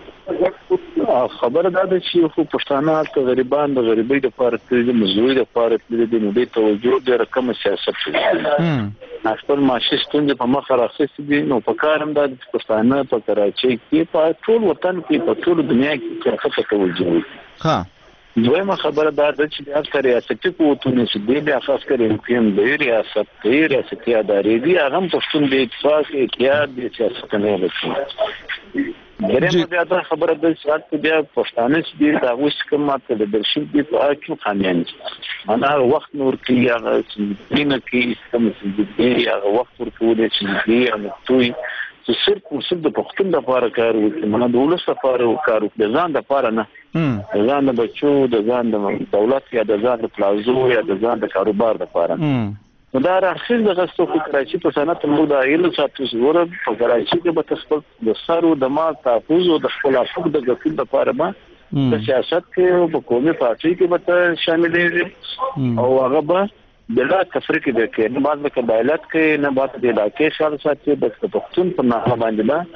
خبره دا ده چې خو پښتانه ته غریبان د غریبۍ د پاره د مزدوري د پاره د دې نو د توجه د رقم سیاست کوي خپل معاشي ستونزې په مخ راخېستې دي. نو په کار هم دا د پښتانه په کراچۍ کې په ټول وطن کې په ټول دنیا کې سیاست توجه وي. ها دویمه خبره دا ده چې د اکثر ریاستي قوتونو چې د خاص کر امکان د ریاست د ریاستي ادارې دي هغه پښتون د اتفاق اتحاد د سیاست نه لري. درېمه بیا دا خبره ده چې بیا پښتانه چې دا اوس کوم ماته د درشي دی په اړه خامیان معنا وخت نور کې هغه چې کې کوم چې هغه وخت ورکول چې دی او توي چې صرف صرف د پښتون لپاره کار وکړي معنا د ولس لپاره کار وکړي د ځان لپاره نه د ځان د بچو د ځان د دولت یا د ځان د پلازو یا د ځان د کاروبار لپاره. نو دا راخیز د غستو په کراچۍ په صنعت مو دا ایله ساتو زوره په کراچۍ کې به تاسو د سارو د مال تحفظ او د خپل حقوق د ګټلو لپاره ما د سیاست کې په قومي پارټي کې به شامل دي او هغه به بلا تفریق دي کې نه بعد د قبایلات کې نه بعد د علاقې شال ساتي د پښتون په نامه باندې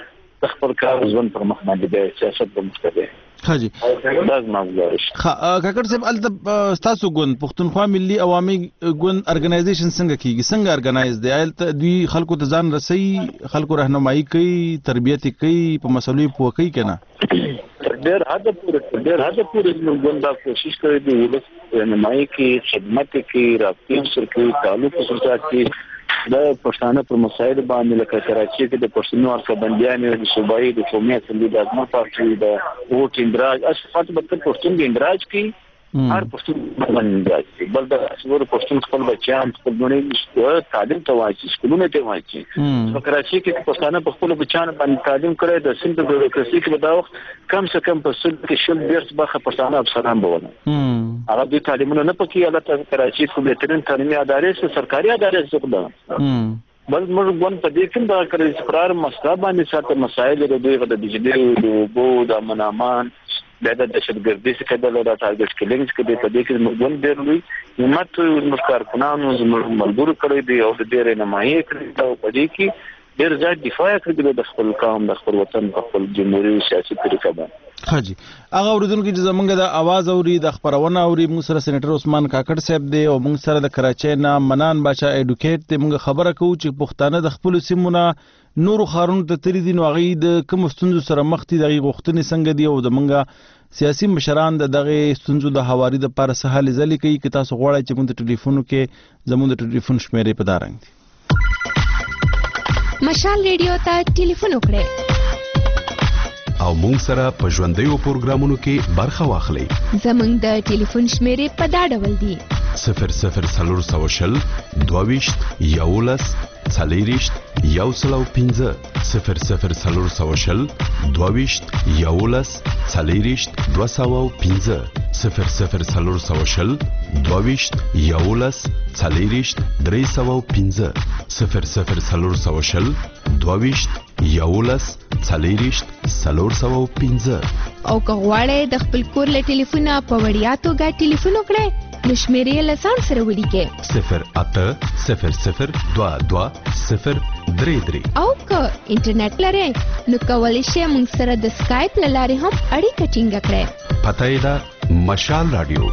د خپل کار ژوند پر مخ باندې د سیاست په مخ کې خاجي داز مازګارش کاکړ صاحب الته تاسو ګوند پښتونخوا ملي عوامي ګوند ارګنایزیشن څنګه کیږي څنګه ارګنایز دی الته دوی خلکو ته ځان رسي خلکو راهنمایي کوي تربیت کوي په مسلې پوه کوي کنه ډېر حد پورې ډېر حد پورې موږ ګوند دا کوشش کوي د ولس راهنمایي کې خدمت کې رابطې سره کې تعلق سره کې د پښتانه پر مسایل باندې لکه کراچي کې د پښتنو ارکبندیان د صوبایي د قومي اسمبلی د ازما پارټي د ووټ اندراج اصفات به پښتون د اندراج کې هر پښتون باندې اندراج کې بل د څور پښتون خپل بچیان خپل غونې تعلیم ته واچي سکولونه ته واچي په کراچي کې پښتانه په خپل بچیان باندې تعلیم کړي د سند بیوروکراسي کې به دا وخت کم څه کم په سل کې شل ډیر برخه پښتانه افسران بونه هغه د تعلیمونو نه پکې حالت کراچي کې بهترین تعلیمي ادارې سره سرکاري ادارې څخه ده بل موږ ګون په دې کې دا کړی چې قرار مسله باندې ساته مسایل د دوی د بجلی او بو د منامان د دهشتګردي څخه د لاره ټارګټ کلینګز کې په دې کې موږ ګون ډېر لوی همت موږ کارکونانو زموږ ملګرو کړی دی او د ډېر نمایي کړی دا په دې کې ډېر ځای دفاع کړی د خپل قوم د خپل وطن په خپل جمهوریت سیاسي طریقه باندې حاجی هغه اوریدونکو چې زمونږ د आवाज اوري د خبرونه اوري موږ سره سېنیټر عثمان کاکړ صاحب دی او موږ سره د کراچۍ نه منان بچا اډوکیټ ته موږ خبره کوو چې پښتانه د خپل سیمونه نورو خارونو ته تری دي نو هغه د کوم ستونزو سره مخ دي دغه غوښتنې څنګه دي او د موږ سیاسي مشران د دغه ستونزو د حواري د پر سهال ځلې کوي چې تاسو غواړئ چې موږ د ټلیفون کې زموږ د ټلیفون شمیرې په دارنګ دي مشال ریډیو ته ټلیفون وکړئ او مونږ سره په ژوندیو پروګرامونو کې برخه واخلئ زموږ د ټلیفون شمیرې په دا ډول دي صفر صفر څلور سوه شل دوه ویشت یولس څلېرویشت یو سل او پنځه صفر صفر څلور سوه شل دوه ویشت یولس څلېرویشت دوه سوه او پنځه صفر صفر څلور سوه شل دوه ویشت یولس څلېرویشت درې سوه او پنځه صفر صفر څلور سوه شل دوه ویشت یولس څلېرویشت څلور سوه او پنځه او که غواړئ د خپل کور له ټلیفونه په وړیا توګه ټلیفون وکړئ نو شمیرې له ځان سره ولیکئ صفر اته صفر صفر دوه دوه صفر درې درې او که انټرنیټ لرئ نو کولی شئ موږ سره د سکایپ له لارې هم اړیکه ټینګه کړئ پته یې ده مشال راډیو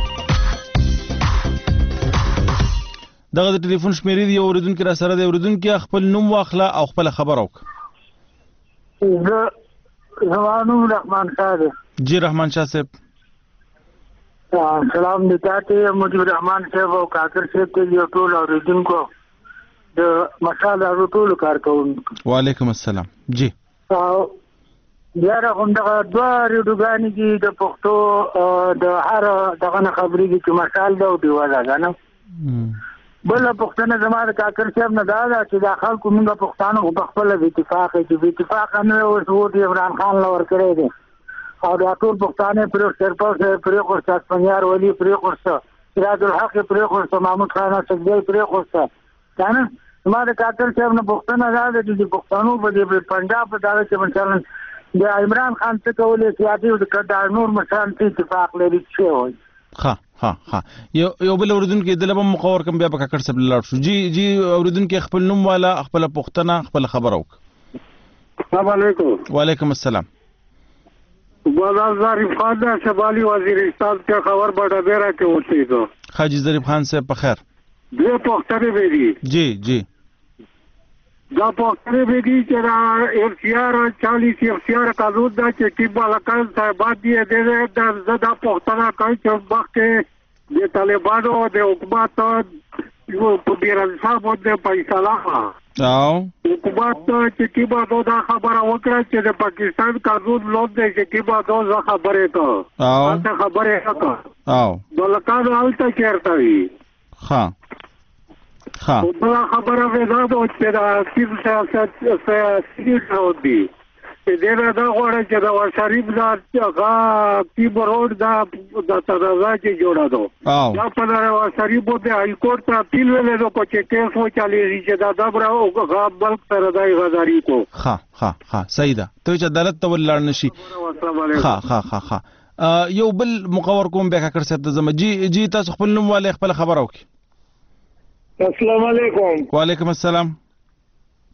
دغه د ټلیفون شمیرې دی اوریدونکو را سره دی اوریدونکو خپل نوم واخله او خپل خبر وکړه زه زمانو رحمان شاه جی رحمان شاه صاحب سلام دې تاسو مجيب رحمان صاحب او کاکر صاحب ته یو ټول اوریدونکو د مشال راډیو ټول کارکونکو وعلیکم السلام جی او بیا راغونډه دوه ریډوګانی کې د پښتو د هر دغه خبرې کې مشال دا دی ولا غنه بل پښتنه زماره کاکر صاحب نه دا چې د خلکو موږ پښتانه په خپل اتفاق کې اتفاق نه او د عمران خان لور کړی دی او د ټول پښتانه پر سرپر پر قرص اسپانیار ولی پر قرص سراج الحق پر قرص محمود خان سګدی پر قرص کنه زماره کاکر صاحب نه پښتنه دا چې پښتنو په پنجاب په دغه کې مثلا د عمران خان څخه ولې سیاسي د کډار نور مشان ته اتفاق لري چې وایي ها ها ها یو یو بل اوریدونکو د لبم مقور کم بیا په کاکړ سره لاړ شو جی جی اوریدونکو خپل نوم والا خپل پښتنه خپل خبر وک السلام علیکم وعلیکم السلام بازار ظریف خان دا شمالي وزیرستان کې خبر بڑا بیره کې اوسېږي حاجی ظریف خان صاحب په خیر دې پښتنه به دي جی جی دا پښتنه به دي چې دا اف سی آر چالیس اف سی آر قانون دا چې کی بالکان صاحبات دي دې د زدا پښتنه کوي چې وخت د طالبانو د حکومت یو په بیرل صاحب د فیصله او حکومت چې کی به دا خبره وکړه چې د پاکستان قانون لوب دی چې کی به دا خبره ته او دا خبره وکړه او بالکان حالت چیرته وي ها ها دا خبره ودا چې دا سیل سیاست سیاست دی دې نه دا غواړي چې دا شریف دا هغه کیبورډ دا د تدازا چې جوړا دو دا په لاره شریف د هاي کورټ ته اپیل ویل نو چې کیس و چالي چې دا دبر او هغه بلک سره دای غزاري کو ها ها ها صحیح ده ته چې عدالت ته ولړ نشي ها ها ها ها یو بل مقور کوم بیا کړ څه ته زم جی جی تاسو خپل نوم والے خپل خبر وکي السلام علیکم وعلیکم السلام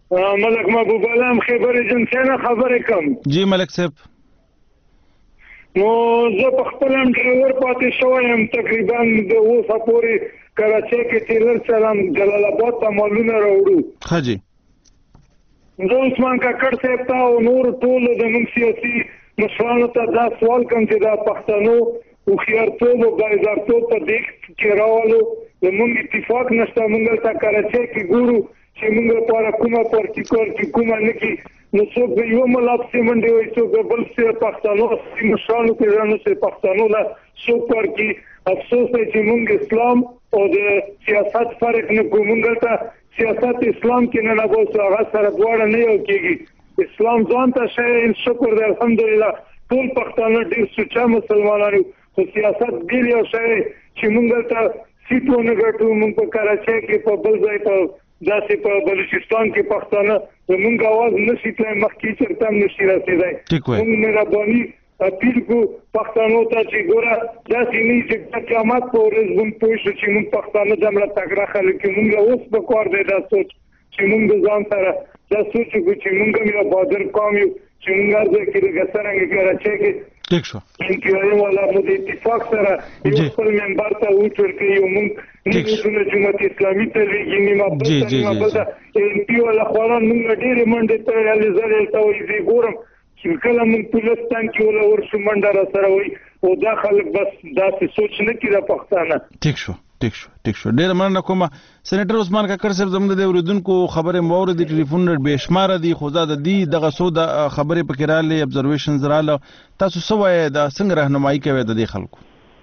ملک محبوب علام خیبر ایجنسی نه خبرې کوم. جی ملک صاحب. نو زه په خپل هم ډرایور پاتې شوی یم تقریبا د اوسه پورې کراچۍ کې ټیلر چلم جلال آباد ته مالونه راوړو. ښه جی. زه عثمان کاکړ صاحب ته او نور ټولو زموږ سیاسي مشرانو ته دا سوال کوم چې دا پښتنو هوښیارتوب او بااعتبارتوب په دې کې راولو. زموږ اتفاق نشته. موږ ته کراچۍ کې ګورو چې موږ لپاره کومه پارټیکول چې کومه نه کې نو څوک به یو ملا پسې منډې وایي څوک به بل پسې پښتنو مشرانو کې ځانو چې پښتنو له څوک ورکړي. افسوس دی چې موږ اسلام او د سیاست فرق نه کوو. موږ ته سیاست اسلام کې نه نبوسو هغه سره دواړه نه یو کېږي. اسلام ځان ته شی شکر دی الحمدلله ټول پښتانه ډېر سوچه مسلمانان یو خو سیاست بېل یو شی چې موږ ته سیټ ونه ګټو. موږ په کراچۍ کې په بل ځای په داسې په بلوچستان کې پښتانه زموږ اواز نشي تللی مخکې چېرته هم نشي رسېدی. موږ مهرباني اپیل کوو پښتنو ته چې ګوره داسې نه وي چې د قیامت په ورځ موږ پوه شو چې موږ پښتانه دومره تکړه خلک یو. موږ له اوس په کار دی دا سوچ چې موږ د ځان سره دا سوچ وکړو چې موږ هم یو بهادر قوم یو چې موږ هر ځای کې لکه څرنګه کراچۍ کې ټیک شو انقلابي والا مو د اتفاق سره یو خپل ممبر ته ووټ ورکوي او موږ نیمه جماعت اسلامي ته لېږي نیمه بل ته نیمه بل ته ایم پي والا خواران موږ ډېرې منډې تړلې زلې ته وایي زه ګورم چې کله موږ پولستان کې ولا ورشو منډه را سره وایي او دا خلک بس داسې سوچ نه کړي د پښتانه. ټیک شو ټیک شو ټیک شو ډېره مننه کومه. سېنیټر عثمان کاکړ صاحب زموږ د اورېدونکو خبرې مو واورېدې ټلیفونونه بې شماره دي خو دا د دې دغه څو د خبرې پکې راغلې ابزرویشنز راغله. تاسو څه وایئ دا څنګه رهنمایي کوئ د دې خلکو؟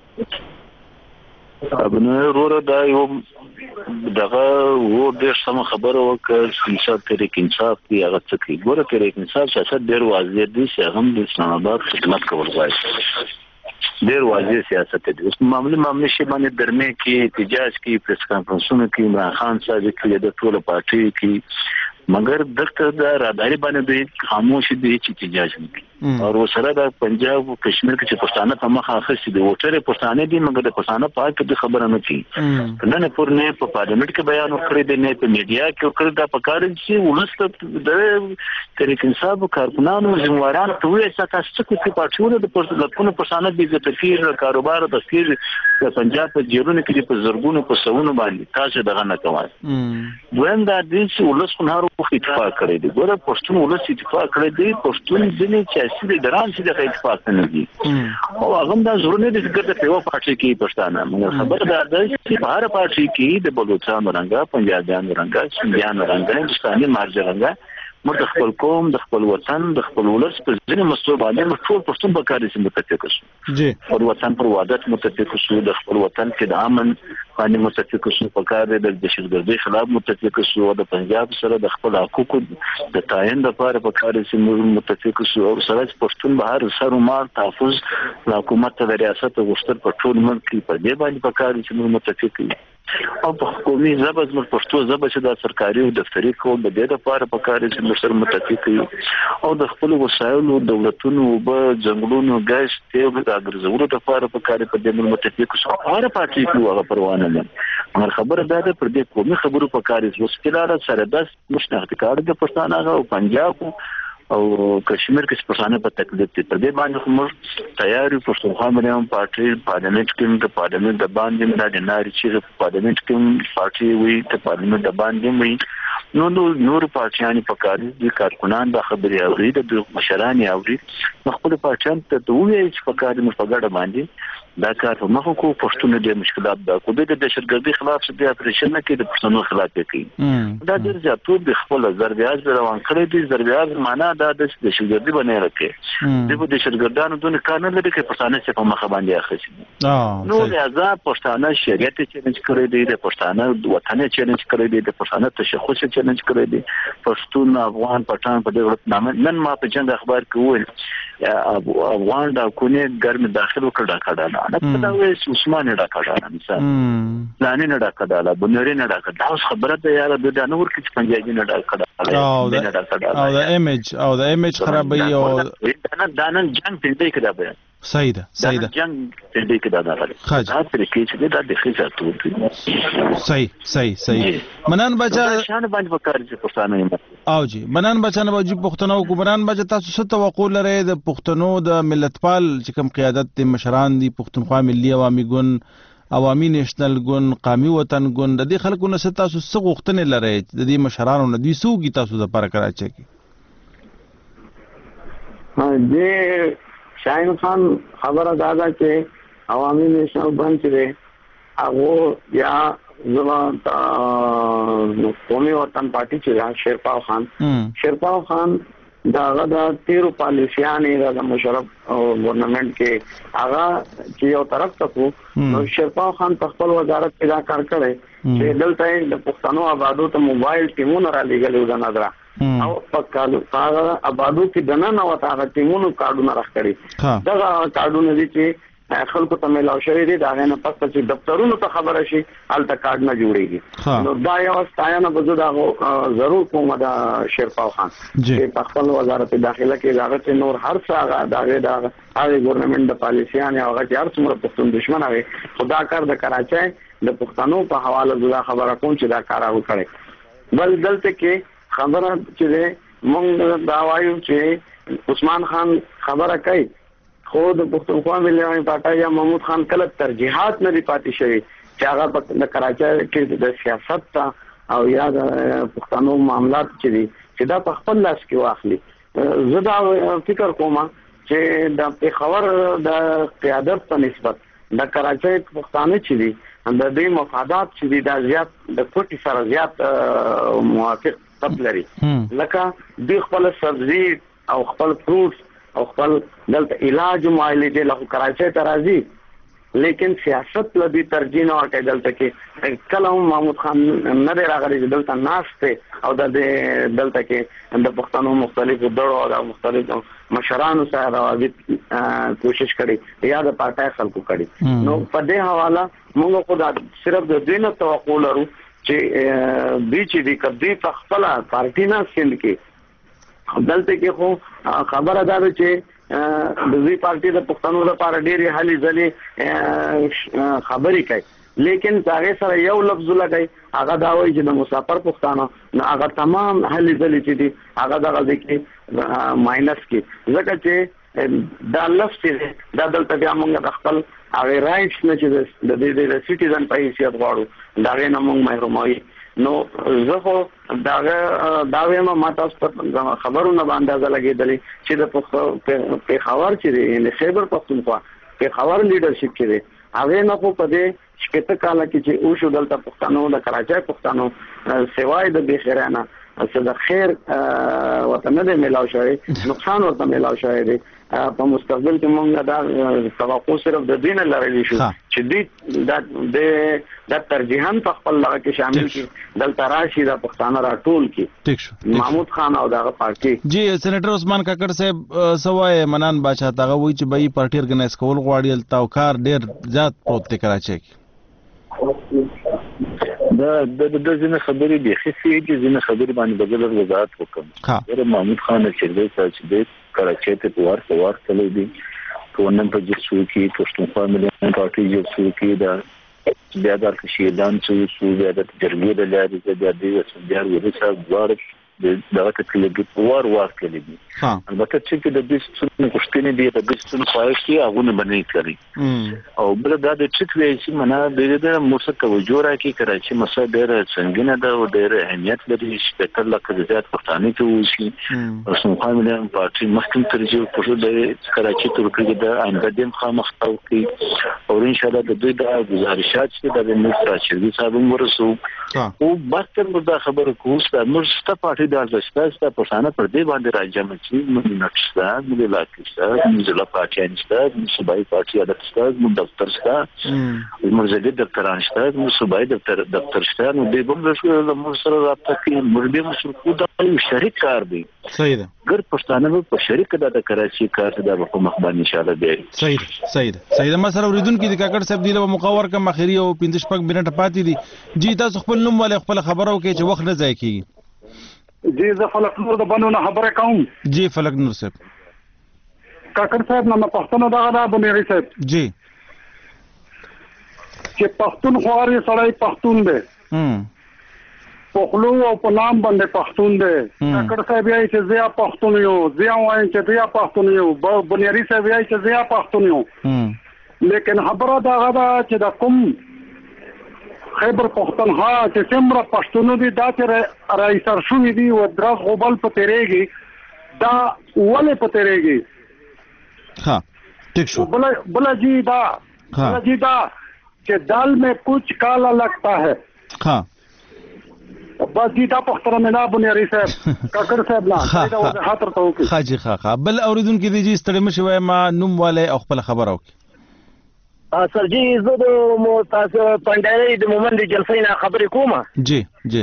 ابنه وروره دا یو دغه و ډېر سم خبره وکړه چې تحریک انصاف کې هغه څه کوي. ګوره تحریک انصاف سیاست ډېر واضح دی چې هغه هم د اسلام آباد خدمت کول غواړي. ډېر واضح سیاست دی. اوس معمولی معاملې شی باندې درمه کې احتجاج کې پریس کانفرنسونه کې عمران خان صاحب کې د ټول پارټي کې مگر دغه د راداري باندې د خاموش دي چې احتجاج وکړي او سره د پنجاب او کشمیر کې چې پښتانه په مخه اخیستي دي وټره پښتانه دي مګر د پښتانه په اړه د خبره نه کوي. نن پور نه په پارلیمنت کې بیان وکړي دي نه په میډیا کې وکړي دا پکار چې ولست د تحریک انصاف کارکونانو ځمواران ته وایي چې تاسو چې پارټیونه د پښتنو پښتانه د تفکر کاروبار د تفکر د پنجاب په جیرونو کې په زرګونو په سونو باندې تاسو دغه نه کوي. وین دا د ولست نه اتفاق کړی دی. ګوره پښتون ولس اتفاق کړی دی. پښتون ځینې سیاسي لیډران چې دغه اتفاق نه دي او هغه هم دا ضرور نه دي چې ګرځي په یوه پارټي کې پښتانه موږ خبر دا ده چې په هر پارټي کې د بلوچستان رنګه پنجابیان رنګه سندیان رنګه هندستاني مارجه رنګه موږ د خپل قوم د خپل وطن د خپل ولس په ځینې مسلو باندې موږ ټول پښتون په کار کې متفق شو. جی پر وطن پر وحدت متفق شو. د خپل وطن کې د امن باندې متفق شو. په کار د دهشتګردۍ خلاف متفق شو. د پنجاب سره د خپل حقوقو د تعین لپاره په کار کې موږ متفق شو. او سره پښتون به هر سر او مال تحفظ حکومت ته د ریاست غوښتل په ټول ملک کې په دې باندې په کار کې موږ متفق یو. او په حکومي ژبه زموږ پښتو ژبه چې د سرکاري او دفتري کول د دې لپاره په کار کې موږ سره متفق یو. او د خپل وسایلو دولتونو به ځنګلونو ګاز تیل د اګرزولو لپاره په کار په دې موږ متفق شو. هر پارټي کې هغه پروانه نه مګر خبره دا ده پر دې قومي خبرو په کار کې وسکلاره سره داس مشناخت کار د پښتانه او پنجاب او کشمیر کې پښتانه په تکلیف دي. پر دې باندې موږ تیار یو. پښتونخوا باندې پارټي پارلیمنت کې د پارلیمنت د باندې نه د ناري چې پارلیمنت کې پارټي وي ته پارلیمنت د باندې وي نو نو نور پارټیان په کار دي. کارکونان د خبري اوري د مشران اوري خپل پارټیان ته دوی چې په کار مو په ګډه باندې دا کار په مخ کو پښتون د مشکلات دا کو د دهشتګردۍ خلاف چې د اپریشن کې د پښتنو خلاف کوي. دا ډېر زیاتو د خپل ضربیاز روان کړی دي. ضربیاز معنا دا د دهشتګردۍ باندې راکې د دهشتګردانو دونه کار نه لري چې پښتانه په مخ باندې اخیستي. نو لہذا پښتانه شریعت چیلنج کړی دی. د پښتانه وطن چیلنج کړی دی. د پښتانه تشخص چیلنج کړی دی. پښتون افغان پټان په دې ورته نامه نن ما په جنگ اخبار کې وویل افغان دا کونه ګرم داخل وکړه کړه نه دا وایي عثمان ډا کړه مثال ځان نه ډا کړه بنوري نه ډا کړه دا خبره ده یار د نور کې پنجابي نه ډا کړه او دا ایمیج او دا ایمیج خرابوي او دا نن جنگ پیډې کې دا به صحیح ده صحیح ده جنگ پیډې کې دا نه راځي دا تر کې چې دا د خېزاتو صحیح صحیح صحیح منان بچا شان باندې وکړ چې پښتانه او جی بنان بچانه به جی پښتنو کو بنان بچ تاسو څه توقع لرئ د پښتنو د ملتپال چې کوم قیادت د مشران دي پښتونخوا ملي عوامي ګوند عوامي نېشنل ګوند قومي وطن ګوند د دې خلکو نه څه تاسو څه غوښتنې لرئ د دې مشرانو نه دوی څه وکړي تاسو دپاره کراچۍ کې د شاهین خان خبره دا ده چې عوامي نېشنل ګوند چې دی هغه یا زما قومي وطن پارټي چې دا شیرپاو خان شیرپاو خان داغه د تیرو پالیسیانې د مشرف ګورنمنت کې هغه چې یو طرف ته نو شیرپاو خان په خپل وزارت کې دا کار کړی چې دلته د پښتنو آبادو ته موبایل ټیمونه را لېږلي د نظر او په کالو هغه آبادو کې دننه وته هغه ټیمونو کارډونه راخړي دا کارډونه دي چې خلکو ته ملاو شوی دی دا نه پس چې دفترونو ته خبره شي الته کارت نه جوړیږي نو دا یو ستاینه به زه دا ضرور کوم دا شیرپاو خان چې په خپل وزارت داخله کې داغه چې نور هر څه هغه داغه داغه هغه ګورنمنت د پالیسیان هغه چې هر څومره پښتون دشمن هغه خدا کار د کراچۍ د پښتنو په حواله زه خبره کوم چې دا کار هغه کړي بل دلته کې خبره چې مونږ دا وایو چې عثمان خان خبره کوي خو د پښتونخوا ملي عوامي پارټي یا محمود خان کله ترجیحات نه دی پاتې شوی چې هغه په کراچۍ کې د سیاست ته او یا د پښتنو معاملات چې دي چې دا په خپل لاس کې واخلي زه دا فکر کوم چې د پیښور د قیادت په نسبت د کراچۍ پښتانه چې دي د دې مفادات چې دي دا زیات د کوټي سره زیات موافق تپلري لکه د خپل سبزی او خپل فروټس او خپل دلته علاج معالجه دي له کراچۍ ته راځي لیکن سیاست لدی ترجیح نه ورکړي دلته کې کله هم محمود خان نه دی راغلی چې دلته ناشته او د دلته کې د پښتنو مختلفو ډلو او مختلفو مشرانو سره راوځي کوشش کړي یا د پارټای خلکو کړي نو په دې حواله موږ خو دا صرف د دې نه توقع لرو چې دوی چې دی کدی په خپل پارټي نه سند کې دلته کې خو خبره ده چې د وی پارټي د پښتنو لپاره ډېری حالي ځلې خبرې کوي لیکن هغه سره یو لفظ لګي هغه دا وایي چې د مسافر پښتانه نو هغه تمام حالي ځلې چې دي هغه دغه کې ماینس کې ځکه چې دا لفظ چې دا دلته بیا موږ خپل هغه رائټس نه چې د دې د سټیزن په حیثیت غواړو دا نه موږ محروموي نو زه خو داغه دا وایم ما تاسو خبرونه باندې لګیدلې چې د پیښور چې دی نه خیبر پختونخوا پیښور لیډرشپ کې دی هغه نه خو په دې شپته کال کې چې او شو دلته پښتنو د کراچۍ پښتنو سیوای د بخیرانه څه د خیر وطن نه ملاو شوی نقصان ورته ملاو شوی دی په مستقبل کې موږ دا توقع صرف د دین لري شو چې دې د د ترجیحاً په خپل لغه کې شامل کی دلته راشي د پښتانه راټول کی ٹھیک شو محمود خان او دغه پارټي جی سېنیټر عثمان کاکړ صاحب سوای منان بادشاہ تاغه وی چې بای پارټي ارګنایز کول غواړي تاوکار ډیر زیات پروت دی کراچۍ دا د د ځینې خبرې به خسي چې ځینې خبرې باندې بدل وضاحت وکم ډېر محمود خان چې د چې کراچۍ ته پوار پوار تللی دي ټولنه په جسو کې پښتونخوا ملي پارټي جسو کې دا بیا د کشیدان چې سو بیا د جرګې د لارې د دې بیا ورسره دوار دغه تکلیف پوار وار کړی دي البته چې د دې څه کوشتنې دي د دې څه خواهش کې هغه نه باندې کوي او بل دا د ټیک وی چې منا د دې موسه توجه راکې کراچۍ مسله ډېر څنګه ده او ډېر اهمیت لري چې په لکه د زیات پښتانه ته وشي پښتونخوا ملي پارټي مخکې ترجیح کوي د کراچۍ تر کې د آینده د مخامخ توکي او ان شاء الله د دوی د گزارشات چې د منستر شریف صاحب ورسو او بهتر مده خبره کوم چې مرسته پارټي د ارزښت پښتانه پر دې باندې راځم چې موږ نقشته موږ لاکسته موږ لا پارټي نشته موږ صوبایي پارټي عادت موږ دفتر شته موږ زګي دفتران شته موږ صوبایي دفتر دفتر شته نو دې بل موږ سره رابطه کوي موږ دې مسؤل د شریک کار دی صحیح ده ګر پښتانه په شریک د کراچۍ کار د په مخ باندې ان شاء الله دی صحیح ده صحیح ده صحیح ده ما سره اوریدونکو د کاکړ صاحب دی له مقاور کم اخیری او پنځه شپږ منټه پاتې دي جی تاسو خپل نوم ولې خپل خبرو کې چې وخت نه ځای کیږي جی زه فلک نور د بنو نه خبره کوم جی فلک نور صاحب کاکړ صاحب نه پښتون دغه د بنيري صاحب جی چې پښتون خواري سړی پښتون دی هم پخلو او په نام باندې پښتون دی کاکړ صاحب یې چې زیا پښتون یو زیا وایي چې زیا پښتون یو بنياري صاحب یې چې زیا پښتون یو لیکن خبره دا غدا چې د کوم خیبر پښتونخوا چې څومره پښتون دي دا چې رئیسر شوی دي او دراس غوبل په تیریږي دا ولې په تیریږي ها ٹھیک شو بلا بلا جی دا بلا جی دا کہ دال میں کچھ کالا لگتا ہے ہاں بس جی دا پختره منا بنياري صاحب کاکر صاحب لا دا وضاحت ورته وکړي خاجي خاخا بل اوریدونکو دي چې ستړي مشوي ما نوم والے او خپل خبر وکړي سر جی زه د مو تاسو پندای د مومند جلسې نه خبرې کوم جی جی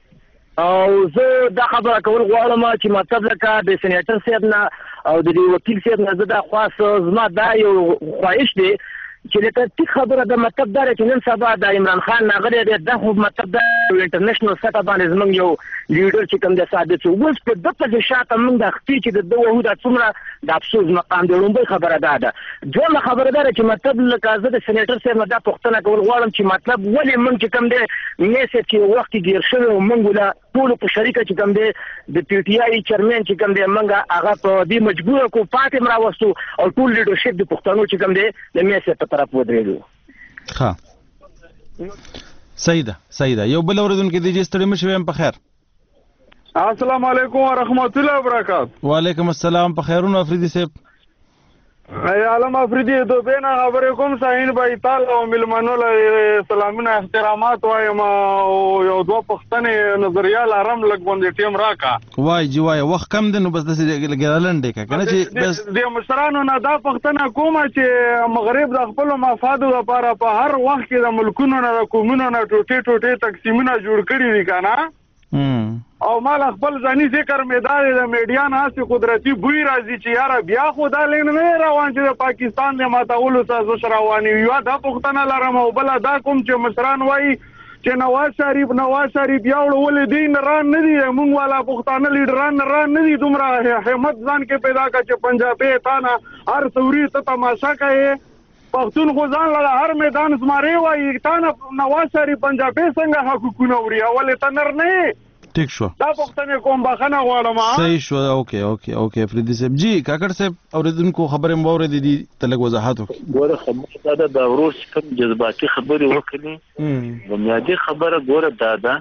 او زه دا خبره کول غواړم چې مطلب لکه د سېنیټر صاحب نه او د وکیل صاحب نه زه دا خاص زما دا یو خواهش دی چې لکه تی خبره د مطلب دار چې نن سبا د عمران خان ناغلی دی دا خو مطلب د انټرنیشنل سطح باندې زمونږ یو لیډر چې کوم د ثابت شو اوس په دغه ځای شاته موږ د خپل چې د دوه وحده څومره د افسوس مقام دی لومبۍ خبره ده ده دوه خبره ده چې مطلب لکه زه د سېنیټر صاحب نه دا پوښتنه کول غواړم چې مطلب ولې موږ چې کوم دی میسج کې وخت ګیر شوی او موږ ولا ټول په شریکه چې کوم دی د پی ټی آی چیرمن چې کوم دی موږ هغه په دې مجبور کو پاتې مراوستو او ټول لیډرشپ د پښتنو چې کوم دی د میسج په طرف ودرېږو ها صحیح ده صحیح ده یو بل اوریدونکو دي چې ستړي مشوي په خیر السلام علیکم ورحمت الله وبرکاته وعلیکم السلام په خیرونو افریدي صاحب ای عالم افریدي دو بینا خبرې کوم شاهین بھائی تعالی او ملمنو له سلامونه احترامات وایم او یو دوه پښتنې نظریه لارم لګ باندې ټیم راکا وای جی وای وخت کم دی نو بس د لګیدلنډ کا کنه چې بس د مشرانو نه دا پښتنه کومه چې مغرب د خپل مفادو لپاره په هر وخت کې د ملکونو نه د قومونو نه ټوټه ټوټه تقسیمونه جوړ کړی دي کنه او مال خپل ځاني ذکر میدان د میډیا نه قدرتي بوی راځي چې یاره بیا خو دا لین نه روان چې د پاکستان د ماتولو تاسو رواني یو دا پښتنه لرم او بل دا کوم چې مشران وایي چې نواز شریف نواز شریف بیا ولې دین ران نه دي مونږ والا پښتانه لیډران ران نه دي دومره همت ځان کې پیدا کا چې پنجابي تانا هر سوري ته تماشا کوي پښتون خو ځان له هر میدان زماري وایي تانا نواز شریف پنجابي څنګه حقوقونه وري اول تنر نه ټیک شو دا پښتنه کوم بخنه غواړم صحیح شو اوکے اوکے اوکے فریدي صاحب جی کاکړ صاحب اوریدونکو خبره مو اوریدې دي تلګ وضاحت وکړي ګوره خبره دا د ورور کوم جذباتي خبرې وکړي بنیادی خبره ګوره دا ده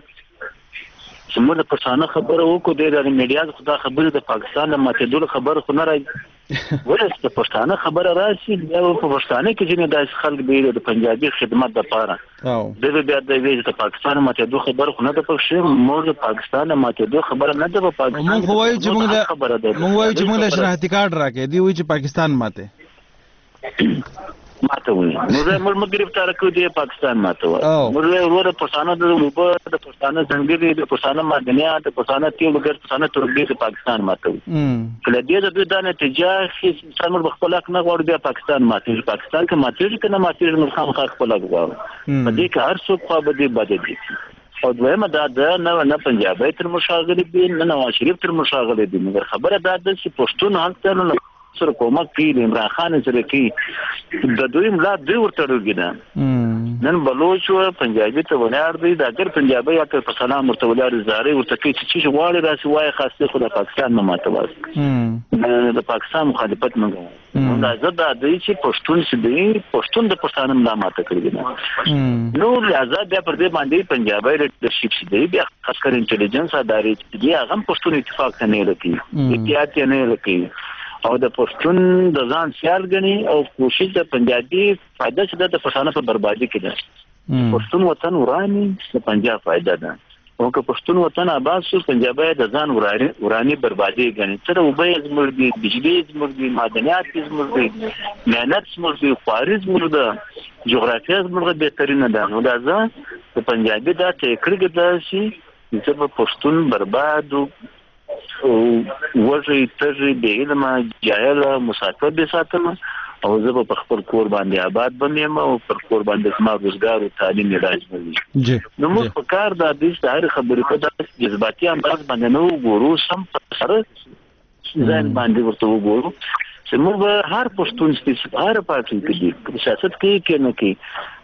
چې موږ د پښتانه خبره وکړو د میډیا خدا خبره د پاکستان له ماتېدو خبره خو نه راځي ولې د پښتانه خبره راشي بیا په پښتانه کې چې د خلک به د پنجابي خدمت لپاره او د بیا د ویژه د پاکستان ماتېدو خبره خو نه د پښې موږ د پاکستان ماتېدو خبره نه ده په پاکستان موږ وایو چې موږ د خبره ده موږ وایو چې موږ له شناختی کارت راکې دی وایي چې پاکستان ماته ماته وي نو موږ موږ گرفتار کړو دی پاکستان ماته وي موږ ورته پښتانه د وبو د پښتانه څنګه د پښتانه معدنیات د پښتانه تیل وګر پښتانه تربیه د پاکستان ماته وي کله دې د نتیجه چې څنګه بخپل حق نه غوړ دی پاکستان ماته پاکستان کې ماته کنه ماته موږ خام خپل حق غواړو په دې کې هر څوک خو به دې بده دي او دویمه دا ده نه نه پنجابي تر مشاغله دي نه نواز شریف تر مشاغله دي مګر خبره دا ده چې پښتون حالت نه سره کومک کوي عمران خان سره کوي د دوی ملا دوی ورته ورګنه نن بلوچ او پنجابي ته ولار دی دا ګر پنجابي یا په سلام ورته ولار زاري ورته کوي چې چې غواړي راسي وای خاصه خو د پاکستان نه ماته واسه د پاکستان مخالفت منګو دا زړه د دې چې پښتون سي دی پښتون د پښتون نه ماته کړی نو آزاد بیا پر دې باندې پنجابي لیډرشپ سي دی بیا خاص کر انټيليجنس ادارې چې هغه پښتون اتفاق نه لکې اتحاد نه لکې او د پښتون د ځان سیال غني او کوشش د پنجابي فائدہ چې د پښتانه په بربادي کې ده پښتون وطن ورانی د پنجاب فائدہ ده او که پښتون وطن آباد شو پنجابي د ځان ورانی ورانی بربادي غني تر وبې زموږ دي بجلی زموږ دي معدنيات زموږ دي مهنت زموږ دي خوارز زموږ ده جغرافیه زموږ بهترینه ده نو دا ځکه د پنجابي دا ټیکړه ده چې چې پښتون برباد او وځي ترې د علم جاهل مسافر به ساتم او زه په خپل کور باندې آباد بنیم او پر کور باندې سم روزګار او تعلیم راځي جی نو موږ په کار د دې هر خبرې په داسې جذباتي انداز باندې نو ګورو سم سره ځان باندې ورته وګورو چې موږ هر پښتون سپیڅ هر پاتې کې سیاست کې کې نه کې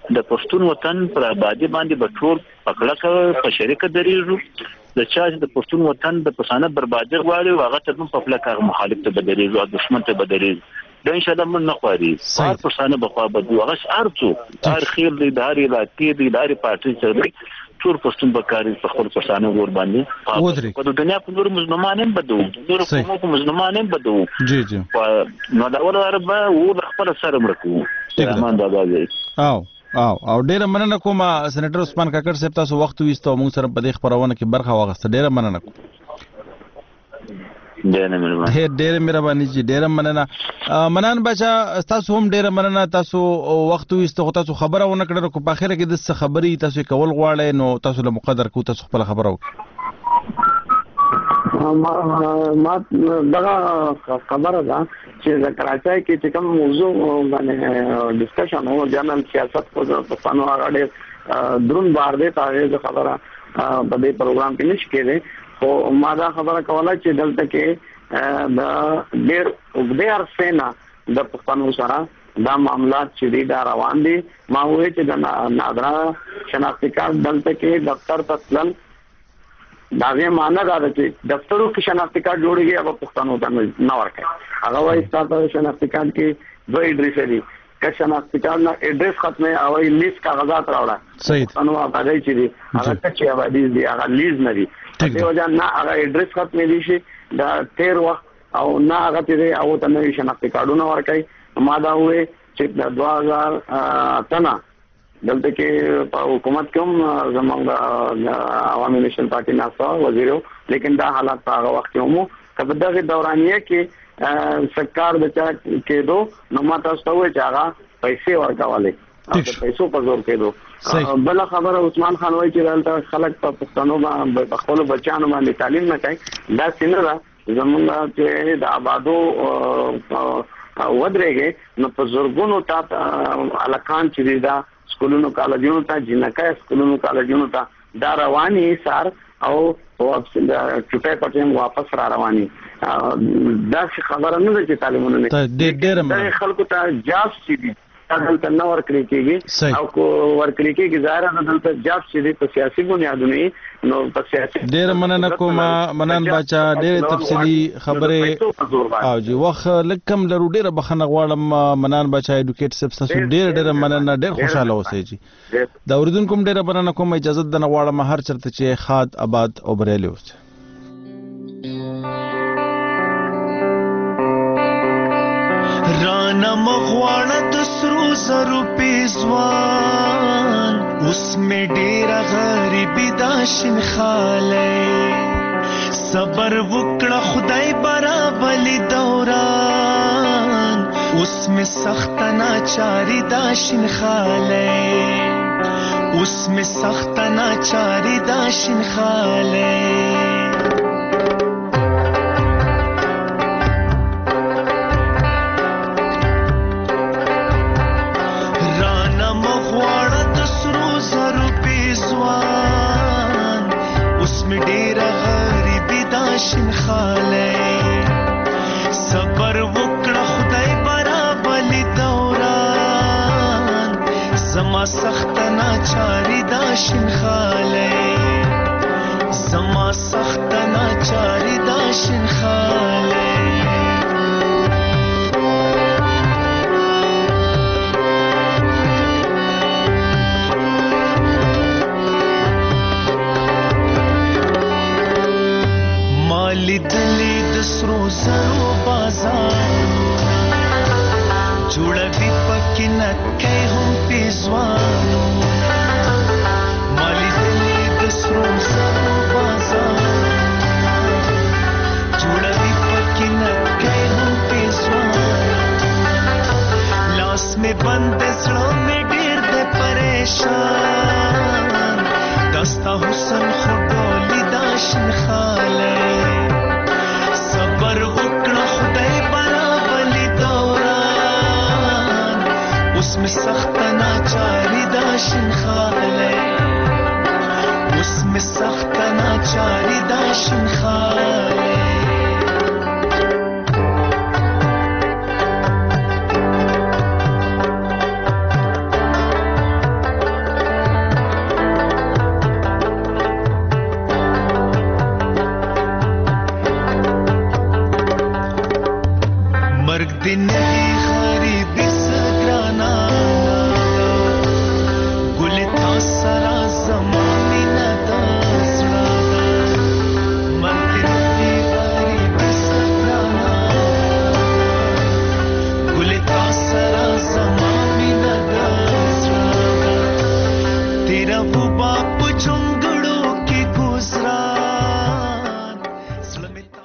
د پښتون وطن پر آبادی باندې به ټول پکړه په شریکه دریږو د چا چې د پښتون وطن د پښانه بربادي غواړي هغه ته په خپل کار مخالف ته بدریږي او دښمن ته بدریږي د ان شاء الله من نه خواري هر پښانه بخوا بدو هغه ارڅو هر خیر دی داري راتی دی داري پارټي سره ټول پښتون بکاري په خپل پښانه ور باندې په دنیا په نور مسلمانان بدو نور قومو په مسلمانان بدو جی جی نو دا ول عرب او خپل سره مرکو رحمان بابا دی او او او ډیره مننه کوم سېنیټر عثمان کاکړ صاحب تاسو وخت ویستو موږ سره په دې خبرونه کې برخه واغسته ډیره مننه کوم ډیره مهرباني ډیره مهرباني جی ډیره مننه منان بچا تاسو هم ډیره مننه تاسو وخت ویستو تاسو خبره ونه کړو کو په اخر کې د څه خبري تاسو کول غواړئ نو تاسو له مقدر کو تاسو خپل خبره وکړئ ما دغه خبره ده چې د کراچۍ کې چې کوم موضوع باندې ډسکشن هو جنرال سیاست کو د پښتنو اړه درون بار دی تاسو خبره په دې پروګرام کې نشي کېږي خو ما دا خبره کوله چې دلته کې د ډېر وګړي سینا د پښتنو سره دا معاملات چې دا روان دي ما وې چې د نادرا شناختی کارت دلته کې دفتر ته تلل دا یې معنا دا ده چې دفترو کې شناختی کارت جوړیږي او پښتنو ته نه ورکړي هغه وايي تاسو شناختی کارت کې دوه اډریس دي که شناختی کارت نه اډریس ختمه او لیست کاغذات راوړه صحیح نو هغه چې دي هغه چې آبادی دي هغه لیز نه دي په وجه نه هغه اډریس ختمه دي شي دا تیر وخت او نه هغه چې او ته نه شناختی کارتونه ورکړي ما دا وې چې د دوه هزار تنه دلته کې په حکومت کې زمونږ عوامي نېشنل پارټي ناسا وزیرو لیکن دا حالات په هغه وخت کې مو کله دغه دورانیه کې سرکار د چا کېدو نو ما تاسو ته وایي چې هغه پیسې ورکولې او پیسو په زور کېدو بل خبره عثمان خان وایي چې دلته خلک په پښتنو باندې په خپل بچانو باندې تعلیم نه کوي دا څنګه ده زمونږ چې د آبادو ودرېږي نو په زورګونو تا الکان چې دا سکولونو کالجونو ته جنکای سکولونو کالجونو ته دا رواني سار او چټه پټیم واپس را رواني دا خبره نه ده چې تعلیمونه نه ډېر ډېر خلکو ته جاب سي دي دلته نو ورکړي کېږي او کو ورکړي کېږي ظاهر ده دلته جاب سي دي په سیاسي بنیادونه نو په سیاسي ډېر مننه کوم منن بچا ډېر تفصیلی خبره او جی وخت لکم لرو ډېر بخنه غواړم منان بچا اډوکیټ سب تاسو ډېر ډېر مننه ډېر خوشاله اوسئ جی دا اوریدونکو ډېر مننه کوم اجازه د غواړم هر چرته چې خاد آباد او بریالي اوسئ رانا مغوانا دسرو زرو پیزوان اس میں ڈیرا غریبی داشن خالے صبر وکڑا خدای برا بلی دوران اس میں سخت ناچاری داشن خالے اس میں سخت ناچاری داشن خالے صبر وکړه خدای برا بلی دوران زما سخت ناچاری داشن خاله زما سخت ناچاری داشن خاله مالی دلی دسرو زرو بازار جوړوي پکې نکای هم پیزوانو مالی دلی دسرو زرو بازار جوړوي پکې نکای هم پیزوانو لاس میں بند زړه میں ډیر د پریشان دستا حسن خډولی داشن خاله صبر وکړه خدای برا بلی دوران اس میں سخت ناچاری داشن خاله اس میں سخت بنحكي